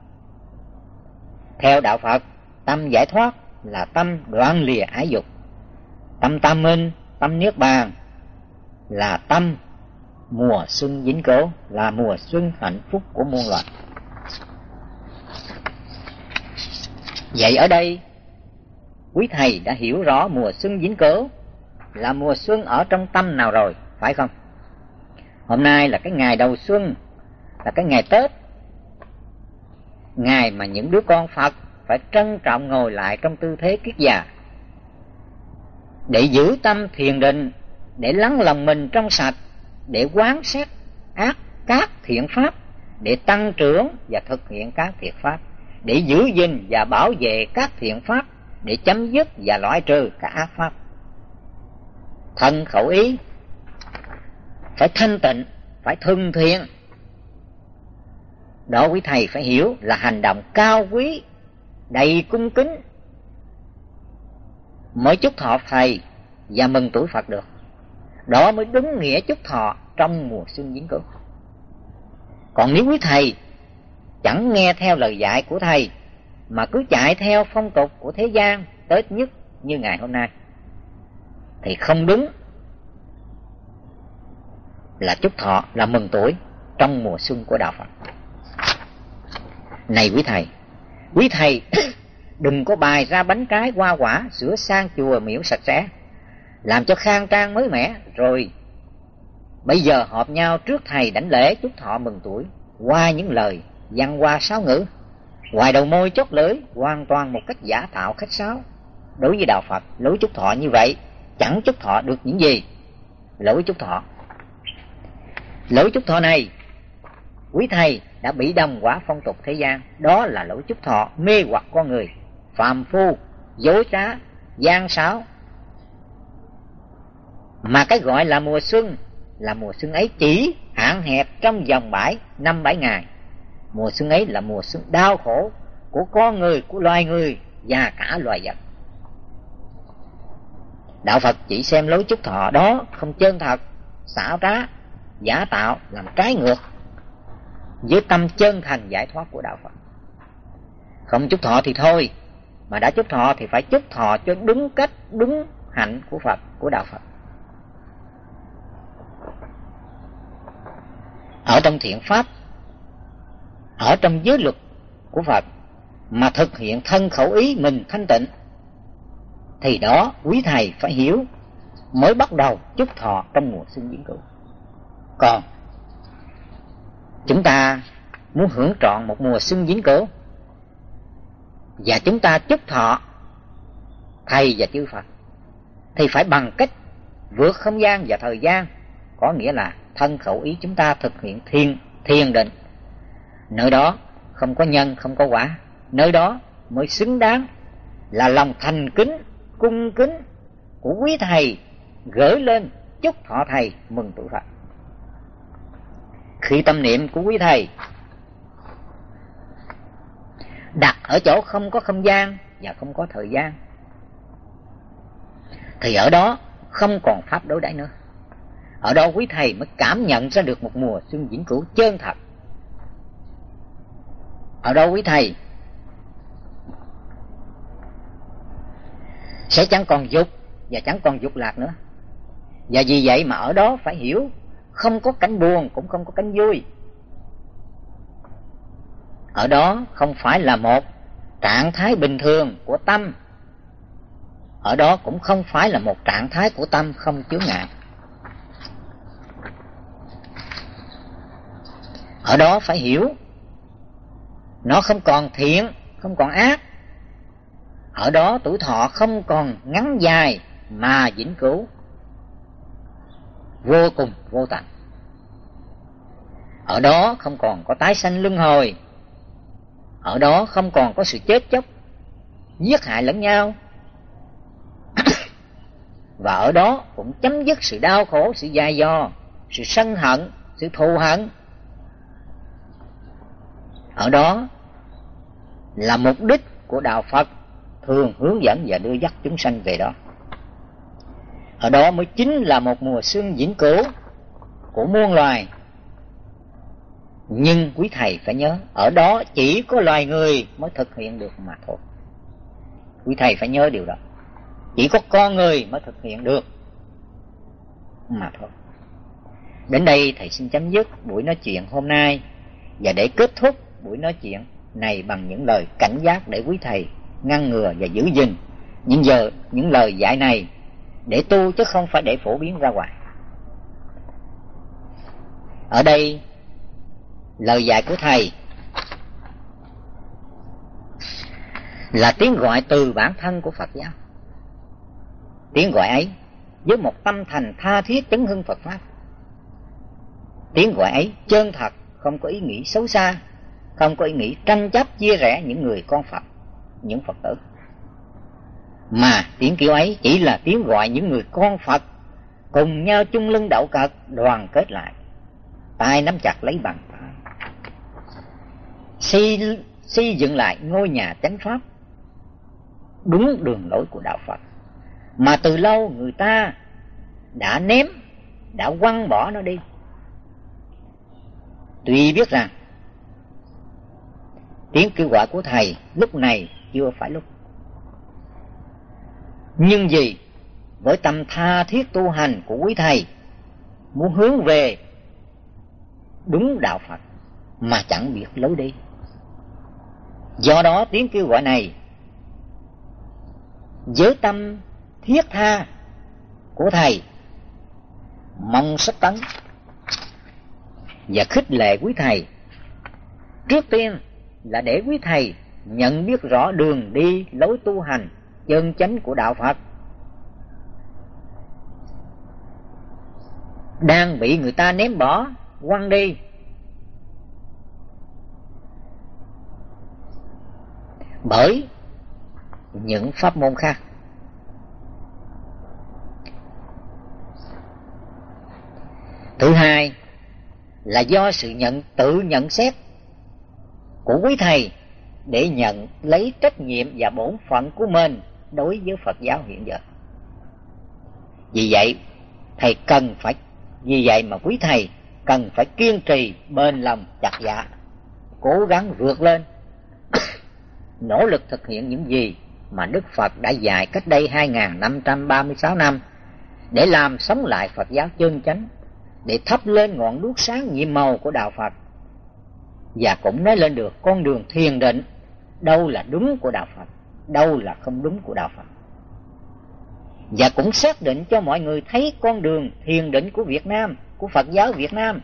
Theo đạo Phật, tâm giải thoát là tâm đoạn lìa ái dục. Tâm tam minh, tâm niết bàn là tâm mùa xuân vĩnh cửu, là mùa xuân hạnh phúc của muôn loài. Vậy ở đây quý thầy đã hiểu rõ mùa xuân vĩnh cửu là mùa xuân ở trong tâm nào rồi, phải không? Hôm nay là cái ngày đầu xuân, là cái ngày Tết, ngày mà những đứa con Phật phải trân trọng ngồi lại trong tư thế kiết già để giữ tâm thiền định, để lắng lòng mình trong sạch, để quán xét ác các thiện pháp, để tăng trưởng và thực hiện các thiện pháp, để giữ gìn và bảo vệ các thiện pháp, để chấm dứt và loại trừ các ác pháp. Thân khẩu ý phải thanh tịnh, phải thuần thiện. Đó quý thầy phải hiểu là hành động cao quý, đầy cung kính mới chúc thọ thầy và mừng tuổi Phật được. Đó mới đúng nghĩa chúc thọ trong mùa xuân vĩnh cửu. Còn nếu quý thầy chẳng nghe theo lời dạy của thầy mà cứ chạy theo phong tục của thế gian Tết nhất như ngày hôm nay thì không đúng là chúc thọ, là mừng tuổi trong mùa xuân của đạo Phật. Này quý thầy, quý thầy đừng có bày ra bánh trái hoa quả, sửa sang chùa miễu sạch sẽ, làm cho khang trang mới mẻ, rồi bây giờ họp nhau trước thầy đảnh lễ chúc thọ mừng tuổi qua những lời văn hoa sáo ngữ, ngoài đầu môi chót lưỡi, hoàn toàn một cách giả tạo khách sáo. Đối với đạo Phật, lối chúc thọ như vậy chẳng chúc thọ được những gì. Lối chúc thọ lối chúc thọ này quý thầy đã bị đồng quả phong tục thế gian. Đó là lối chúc thọ mê hoặc con người, phàm phu, dối trá, gian xáo. Mà cái gọi là mùa xuân, là mùa xuân ấy chỉ hạn hẹp trong vòng bảy năm bảy ngày. Mùa xuân ấy là mùa xuân đau khổ của con người, của loài người và cả loài vật. Đạo Phật chỉ xem lối chúc thọ đó không chân thật, xảo trá, giả tạo, làm trái ngược với tâm chân thành giải thoát của đạo Phật. Không chúc thọ thì thôi, mà đã chúc thọ thì phải chúc thọ cho đúng cách, đúng hạnh của Phật, của đạo Phật. Ở trong thiện pháp, ở trong giới luật của Phật mà thực hiện thân khẩu ý mình thanh tịnh, thì đó quý thầy phải hiểu mới bắt đầu chúc thọ trong mùa xuân vĩnh cửu. Còn chúng ta muốn hưởng trọn một mùa xuân vĩnh cửu và chúng ta chúc thọ thầy và chư Phật thì phải bằng cách vượt không gian và thời gian, có nghĩa là thân khẩu ý chúng ta thực hiện thiền thiền định. Nơi đó không có nhân, không có quả, nơi đó mới xứng đáng là lòng thành kính, cung kính của quý thầy gửi lên chúc thọ thầy mừng tuổi Phật. Khi tâm niệm của quý thầy đặt ở chỗ không có không gian và không có thời gian thì ở đó không còn pháp đối đãi nữa. Ở đó quý thầy mới cảm nhận ra được một mùa xuân vĩnh cửu chân thật. Ở đó quý thầy sẽ chẳng còn dục và chẳng còn dục lạc nữa. Và vì vậy mà ở đó phải hiểu không có cảnh buồn cũng không có cảnh vui. Ở đó không phải là một trạng thái bình thường của tâm. Ở đó cũng không phải là một trạng thái của tâm không chướng ngại. Ở đó phải hiểu nó không còn thiện, không còn ác, Ở đó tuổi thọ không còn ngắn dài mà vĩnh cửu, vô cùng vô tận. Ở đó không còn có tái sanh luân hồi. Ở đó không còn có sự chết chóc, giết hại lẫn nhau. Và ở đó cũng chấm dứt sự đau khổ, sự dai dò, sự sân hận, sự thù hận. Ở đó là mục đích của đạo Phật thường hướng dẫn và đưa dắt chúng sanh về đó. Ở đó mới chính là một mùa xuân vĩnh cửu của muôn loài. Nhưng quý thầy phải nhớ, ở đó chỉ có loài người mới thực hiện được mà thôi. Quý thầy phải nhớ điều đó. Chỉ có con người mới thực hiện được mà thôi. Đến đây thầy xin chấm dứt buổi nói chuyện hôm nay, và để kết thúc buổi nói chuyện này bằng những lời cảnh giác để quý thầy ngăn ngừa và giữ gìn những giờ những lời dạy này để tu, chứ không phải để phổ biến ra ngoài. Ở đây lời dạy của thầy là tiếng gọi từ bản thân của Phật giáo. Tiếng gọi ấy với một tâm thành tha thiết chấn hưng Phật pháp. Tiếng gọi ấy chân thật, không có ý nghĩ xấu xa, không có ý nghĩ tranh chấp chia rẽ những người con Phật, những Phật tử. Mà tiếng kêu ấy chỉ là tiếng gọi những người con Phật cùng nhau chung lưng đậu cật, đoàn kết lại, tay nắm chặt lấy bàn tay, xây, xây dựng lại ngôi nhà chánh pháp đúng đường lối của đạo Phật, mà từ lâu người ta đã ném, đã quăng bỏ nó đi. Tuy biết rằng tiếng kêu gọi của thầy lúc này chưa phải lúc, nhưng vì với tâm tha thiết tu hành của quý thầy muốn hướng về đúng đạo Phật mà chẳng biết lối đi, do đó tiếng kêu gọi này với tâm thiết tha của thầy mong sách tấn và khích lệ quý thầy. Trước tiên là để quý thầy nhận biết rõ đường đi lối tu hành chân chánh của đạo Phật đang bị người ta ném bỏ, quăng đi. Bởi những pháp môn khác. Thứ hai là do sự nhận tự nhận xét của quý thầy để nhận lấy trách nhiệm và bổn phận của mình đối với Phật giáo hiện giờ. Vì vậy thầy cần phải vì vậy mà quý thầy cần phải kiên trì, bền lòng, chặt dạ, cố gắng vượt lên, nỗ lực thực hiện những gì mà Đức Phật đã dạy cách đây hai nghìn năm trăm ba mươi sáu năm, để làm sống lại Phật giáo chân chánh, để thắp lên ngọn đuốc sáng nhiệm màu của đạo Phật, và cũng nói lên được con đường thiền định, đâu là đúng của đạo Phật, đâu là không đúng của đạo Phật, và cũng xác định cho mọi người thấy con đường thiền định của Việt Nam, của Phật giáo Việt Nam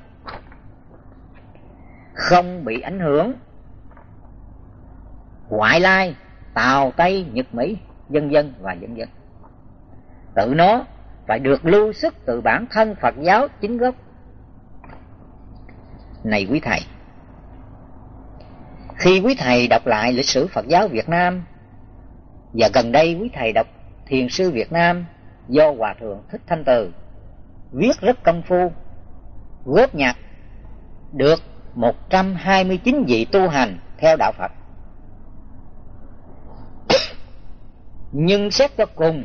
không bị ảnh hưởng ngoại lai, Tàu, Tây, Nhật, Mỹ, vân vân và vân vân. Tự nó phải được lưu xuất từ bản thân Phật giáo chính gốc. Này quý thầy, khi quý thầy đọc lại lịch sử Phật giáo Việt Nam, và gần đây quý thầy đọc Thiền sư Việt Nam do Hòa thượng Thích Thanh Từ viết rất công phu, góp nhặt được một trăm hai mươi chín vị tu hành theo đạo Phật. Nhưng xét cho cùng,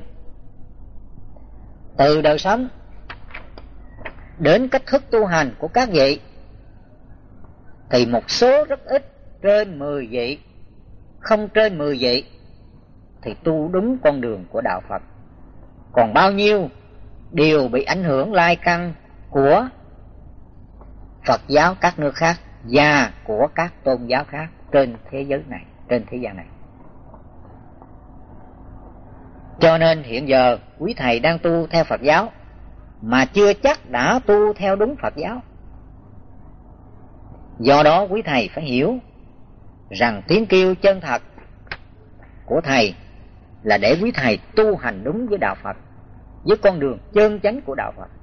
từ đời sống đến cách thức tu hành của các vị, thì một số rất ít, trên mười vị, không trên mười vị thì tu đúng con đường của đạo Phật. Còn bao nhiêu đều bị ảnh hưởng lai căn của Phật giáo các nước khác và của các tôn giáo khác trên thế giới này, trên thế gian này. Cho nên hiện giờ quý thầy đang tu theo Phật giáo mà chưa chắc đã tu theo đúng Phật giáo. Do đó quý thầy phải hiểu rằng tiếng kêu chân thật của thầy là để quý thầy tu hành đúng với đạo Phật, với con đường chân chánh của đạo Phật.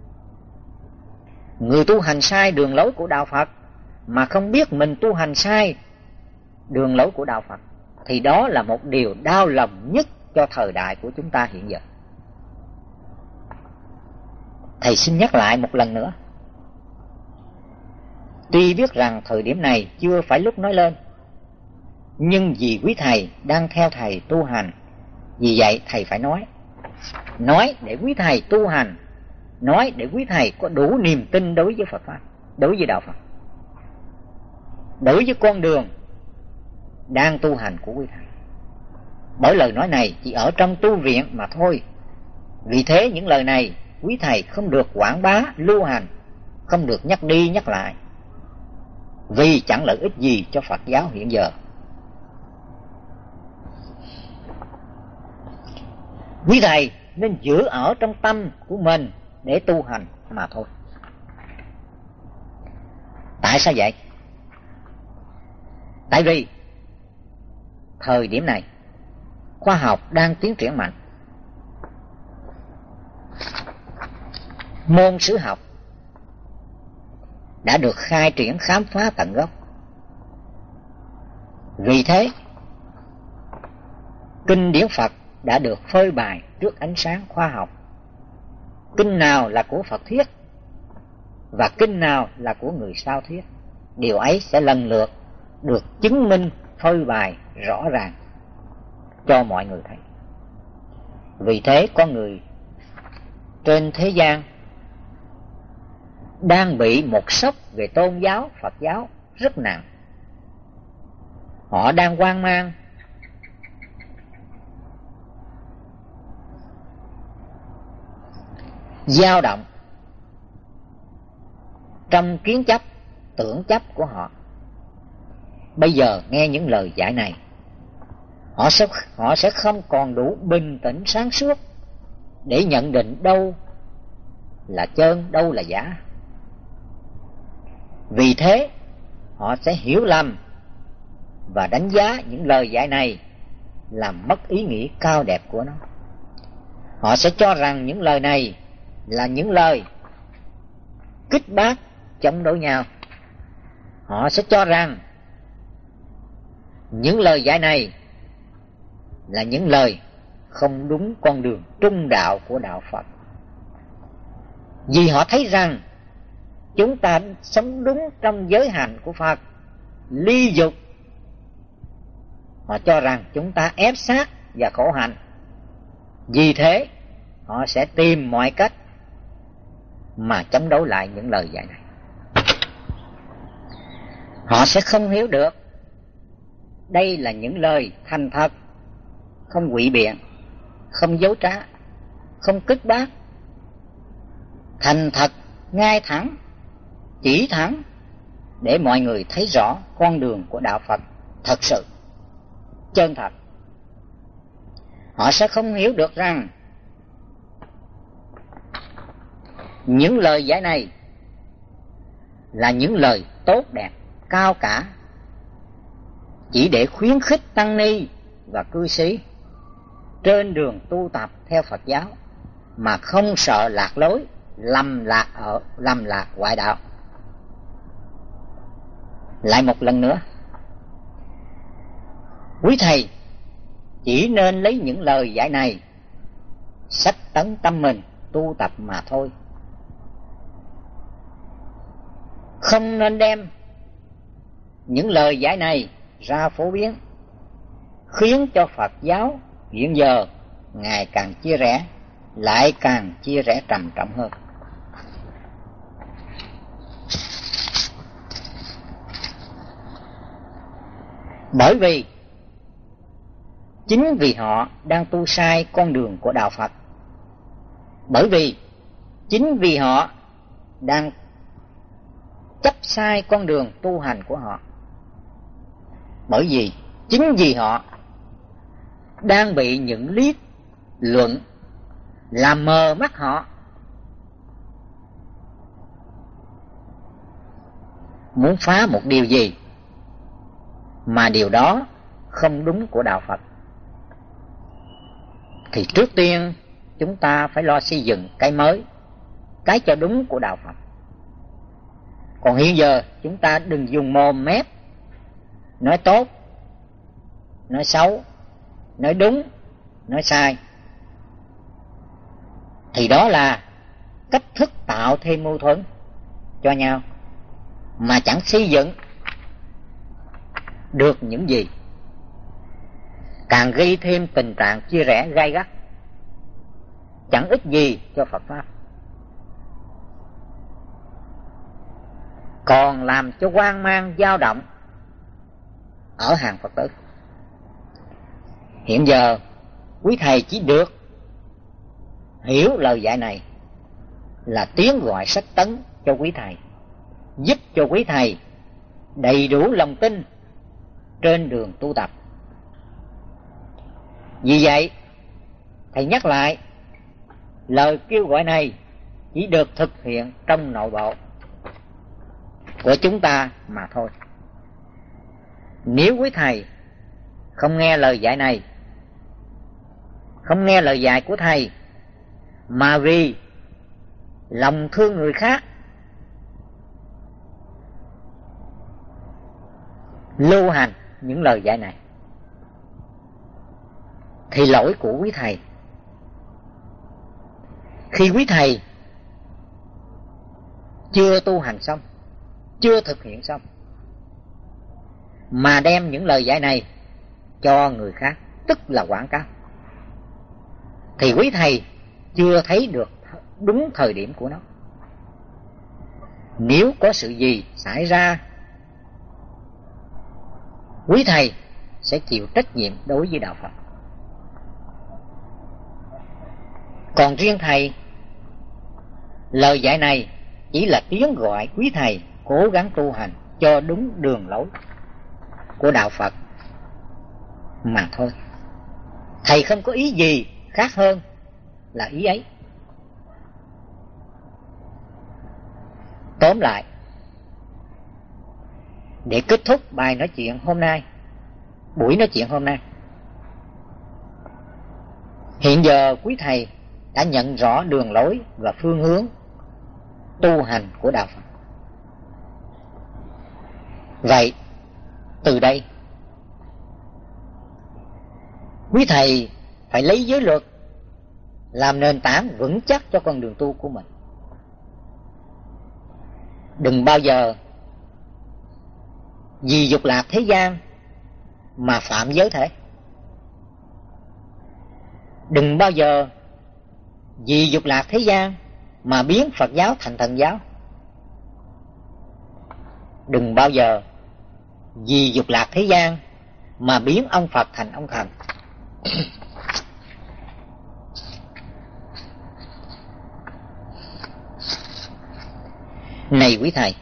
Người tu hành sai đường lối của đạo Phật mà không biết mình tu hành sai đường lối của đạo Phật, thì đó là một điều đau lòng nhất cho thời đại của chúng ta hiện giờ. Thầy xin nhắc lại một lần nữa. Tuy biết rằng thời điểm này chưa phải lúc nói lên, nhưng vì quý thầy đang theo thầy tu hành, vì vậy thầy phải nói. Nói để quý thầy tu hành, nói để quý thầy có đủ niềm tin đối với Phật Pháp, đối với đạo Phật, đối với con đường đang tu hành của quý thầy. Bởi lời nói này chỉ ở trong tu viện mà thôi. Vì thế những lời này quý thầy không được quảng bá lưu hành, không được nhắc đi nhắc lại, vì chẳng lợi ích gì cho Phật giáo hiện giờ. Quý thầy nên giữ ở trong tâm của mình để tu hành mà thôi. Tại sao vậy? Tại vì thời điểm này khoa học đang tiến triển mạnh. Môn sử học đã được khai triển khám phá tận gốc. Vì thế, kinh điển Phật đã được phơi bày trước ánh sáng khoa học. Kinh nào là của Phật thuyết và kinh nào là của người sao thuyết, điều ấy sẽ lần lượt được chứng minh phơi bày rõ ràng cho mọi người thấy. Vì thế con người trên thế gian đang bị một sốc về tôn giáo Phật giáo rất nặng. Họ đang hoang mang, dao động trong kiến chấp, tưởng chấp của họ. Bây giờ nghe những lời giải này, họ sẽ, họ sẽ không còn đủ bình tĩnh sáng suốt để nhận định đâu là chân, đâu là giả. Vì thế, họ sẽ hiểu lầm và đánh giá những lời giải này làm mất ý nghĩa cao đẹp của nó. Họ sẽ cho rằng những lời này là những lời kích bác chống đối nhau. Họ sẽ cho rằng những lời giải này là những lời không đúng con đường trung đạo của đạo Phật. Vì họ thấy rằng chúng ta sống đúng trong giới hạnh của Phật, ly dục. Họ cho rằng chúng ta ép sát và khổ hạnh. Vì thế, họ sẽ tìm mọi cách mà chống đối lại những lời dạy này. Họ sẽ không hiểu được đây là những lời thành thật, không ngụy biện, không dối trá, không kích bác, thành thật, ngay thẳng, chỉ thẳng, để mọi người thấy rõ con đường của đạo Phật thật sự, chân thật. Họ sẽ không hiểu được rằng những lời giải này là những lời tốt đẹp, cao cả, chỉ để khuyến khích tăng ni và cư sĩ trên đường tu tập theo Phật giáo, mà không sợ lạc lối, lầm lạc ở lầm lạc ngoại đạo. Lại một lần nữa, quý thầy chỉ nên lấy những lời giải này sách tấn tâm mình tu tập mà thôi, không nên đem những lời giải này ra phổ biến, khiến cho Phật giáo hiện giờ ngày càng chia rẽ, lại càng chia rẽ trầm trọng hơn. Bởi vì chính vì họ đang tu sai con đường của đạo Phật, bởi vì chính vì họ đang chấp sai con đường tu hành của họ, bởi vì chính vì họ đang bị những lý luận làm mờ mắt họ, muốn phá một điều gì mà điều đó không đúng của đạo Phật. thì trước tiên chúng ta phải lo xây dựng cái mới, cái cho đúng của đạo Phật. Còn hiện giờ chúng ta đừng dùng mồm mép nói tốt, nói xấu, nói đúng, nói sai, thì đó là cách thức tạo thêm mâu thuẫn cho nhau, mà chẳng xây dựng được những gì, càng gây thêm tình trạng chia rẽ gay gắt, chẳng ích gì cho Phật Pháp, còn làm cho hoang mang dao động ở hàng Phật tử. Hiện giờ quý thầy chỉ được hiểu lời dạy này là tiếng gọi sách tấn cho quý thầy, giúp cho quý thầy đầy đủ lòng tin trên đường tu tập. Vì vậy thầy nhắc lại, lời kêu gọi này chỉ được thực hiện trong nội bộ của chúng ta mà thôi. Nếu quý thầy không nghe lời dạy này, không nghe lời dạy của thầy, mà vì lòng thương người khác lưu hành những lời dạy này, thì lỗi của quý thầy. Khi quý thầy chưa tu hành xong, chưa thực hiện xong, mà đem những lời dạy này cho người khác, tức là quảng cáo, thì quý thầy chưa thấy được đúng thời điểm của nó. Nếu có sự gì xảy ra, quý thầy sẽ chịu trách nhiệm đối với đạo Phật. Còn riêng thầy, lời dạy này chỉ là tiếng gọi quý thầy cố gắng tu hành cho đúng đường lối của đạo Phật mà thôi. Thầy không có ý gì khác hơn là ý ấy. Tóm lại, để kết thúc bài nói chuyện hôm nay, buổi nói chuyện hôm nay, hiện giờ quý thầy đã nhận rõ đường lối và phương hướng tu hành của đạo Phật. Vậy từ đây quý thầy phải lấy giới luật làm nền tảng vững chắc cho con đường tu của mình. Đừng bao giờ vì dục lạc thế gian mà phạm giới thể. Đừng bao giờ vì dục lạc thế gian mà biến Phật giáo thành thần giáo. Đừng bao giờ vì dục lạc thế gian mà biến ông Phật thành ông thần. Này quý thầy,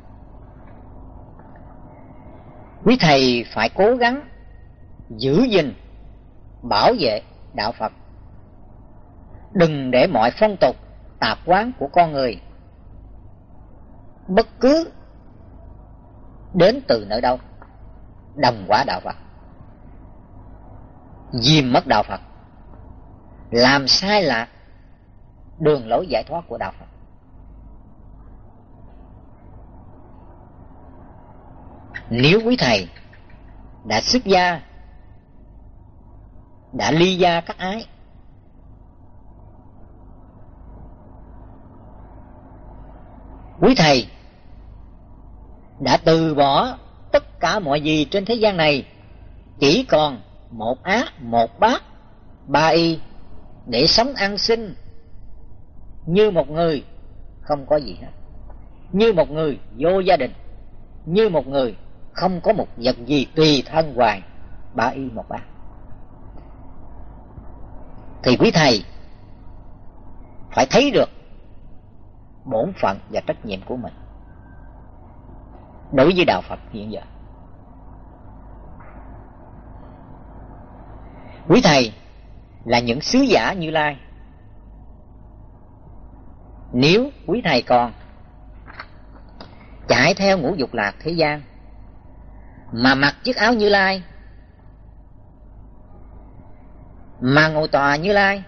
quý thầy phải cố gắng giữ gìn, bảo vệ đạo Phật. Đừng để mọi phong tục, tạp quán của con người, bất cứ đến từ nơi đâu, đồng hóa đạo Phật, dìm mất đạo Phật, làm sai lạc đường lối giải thoát của đạo Phật. Nếu quý thầy đã xuất gia, đã ly gia cắt ái, quý thầy đã từ bỏ tất cả mọi gì trên thế gian này, chỉ còn một ác, một bát, ba y để sống ăn sinh như một người không có gì hết, như một người vô gia đình, như một người không có một vật gì tùy thân ngoài ba y một bát, thì quý thầy phải thấy được bổn phận và trách nhiệm của mình đối với đạo Phật hiện giờ. Quý thầy là những sứ giả Như Lai. Nếu quý thầy còn chạy theo ngũ dục lạc thế gian mà mặc chiếc áo Như Lai, mà ngồi tòa Như Lai,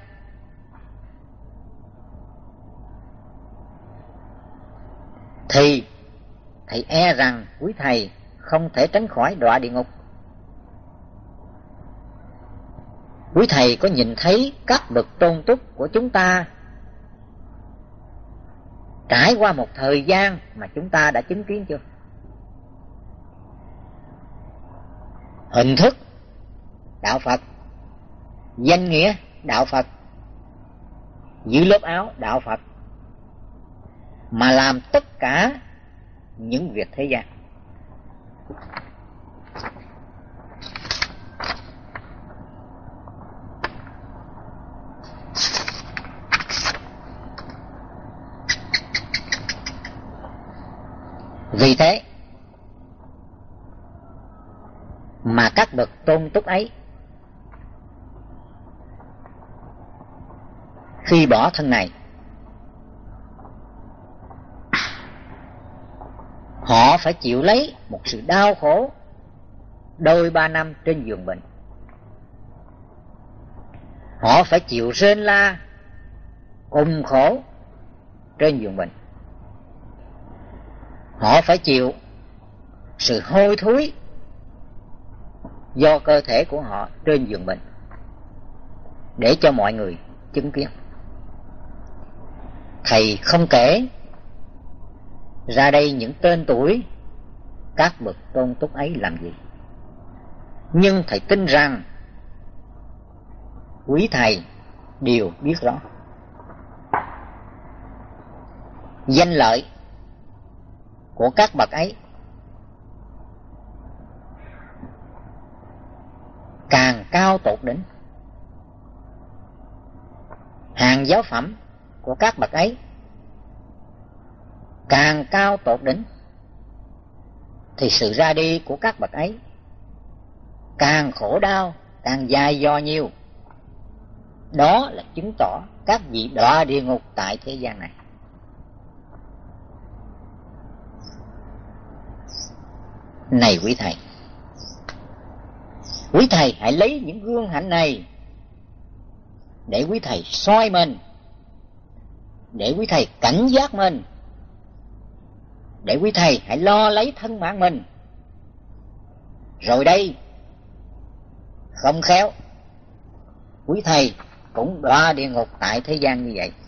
thì thầy e rằng quý thầy không thể tránh khỏi đọa địa ngục. Quý thầy có nhìn thấy các bậc tôn túc của chúng ta trải qua một thời gian mà chúng ta đã chứng kiến chưa? Hình thức đạo Phật, danh nghĩa đạo Phật, giữ lớp áo đạo Phật, mà làm tất cả những việc thế gian. Vì thế mà các bậc tôn túc ấy khi bỏ thân này, họ phải chịu lấy một sự đau khổ đôi ba năm trên giường bệnh. Họ phải chịu rên la cùng khổ trên giường bệnh. Họ phải chịu sự hôi thối do cơ thể của họ trên giường bệnh để cho mọi người chứng kiến. Thầy không kể ra đây những tên tuổi các bậc tôn túc ấy làm gì, nhưng thầy tin rằng quý thầy đều biết rõ danh lợi của các bậc ấy càng cao tột đỉnh, hàng giáo phẩm của các bậc ấy càng cao tột đỉnh, thì sự ra đi của các bậc ấy càng khổ đau, càng dài do nhiều. Đó là chứng tỏ các vị đọa địa ngục tại thế gian này. Này quý thầy, quý thầy hãy lấy những gương hạnh này để quý thầy soi mình, để quý thầy cảnh giác mình, để quý thầy hãy lo lấy thân mạng mình. Rồi đây, không khéo quý thầy cũng đọa địa ngục tại thế gian như vậy.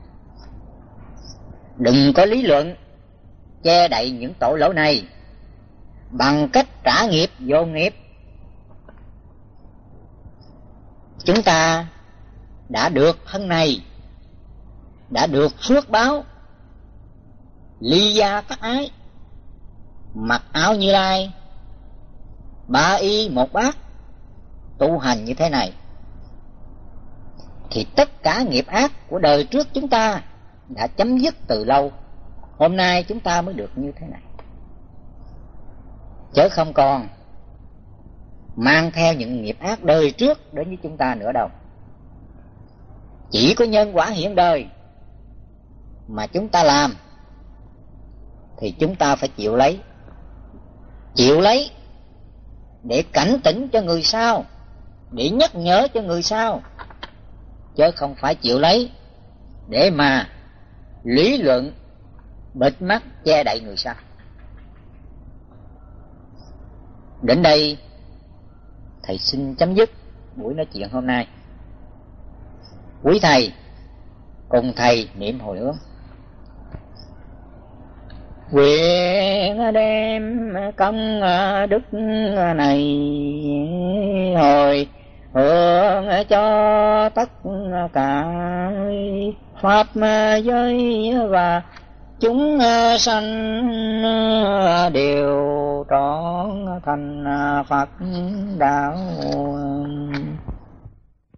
Đừng có lý luận che đậy những tội lỗi này bằng cách trả nghiệp vô nghiệp. Chúng ta đã được thân này, đã được phước báo ly gia tác ái, mặc áo Như Lai, ba y một bát, tu hành như thế này, thì tất cả nghiệp ác của đời trước chúng ta đã chấm dứt từ lâu. Hôm nay chúng ta mới được như thế này, chớ không còn mang theo những nghiệp ác đời trước đến với chúng ta nữa đâu. Chỉ có nhân quả hiện đời mà chúng ta làm thì chúng ta phải chịu lấy. Chịu lấy để cảnh tỉnh cho người sau, để nhắc nhở cho người sau, chứ không phải chịu lấy để mà lý luận bịt mắt che đậy người sau. Đến đây thầy xin chấm dứt buổi nói chuyện hôm nay. Quý thầy cùng thầy niệm hồi hướng. Nguyện đem công đức này hồi hướng cho tất cả pháp giới và chúng sanh đều trọn thành Phật đạo.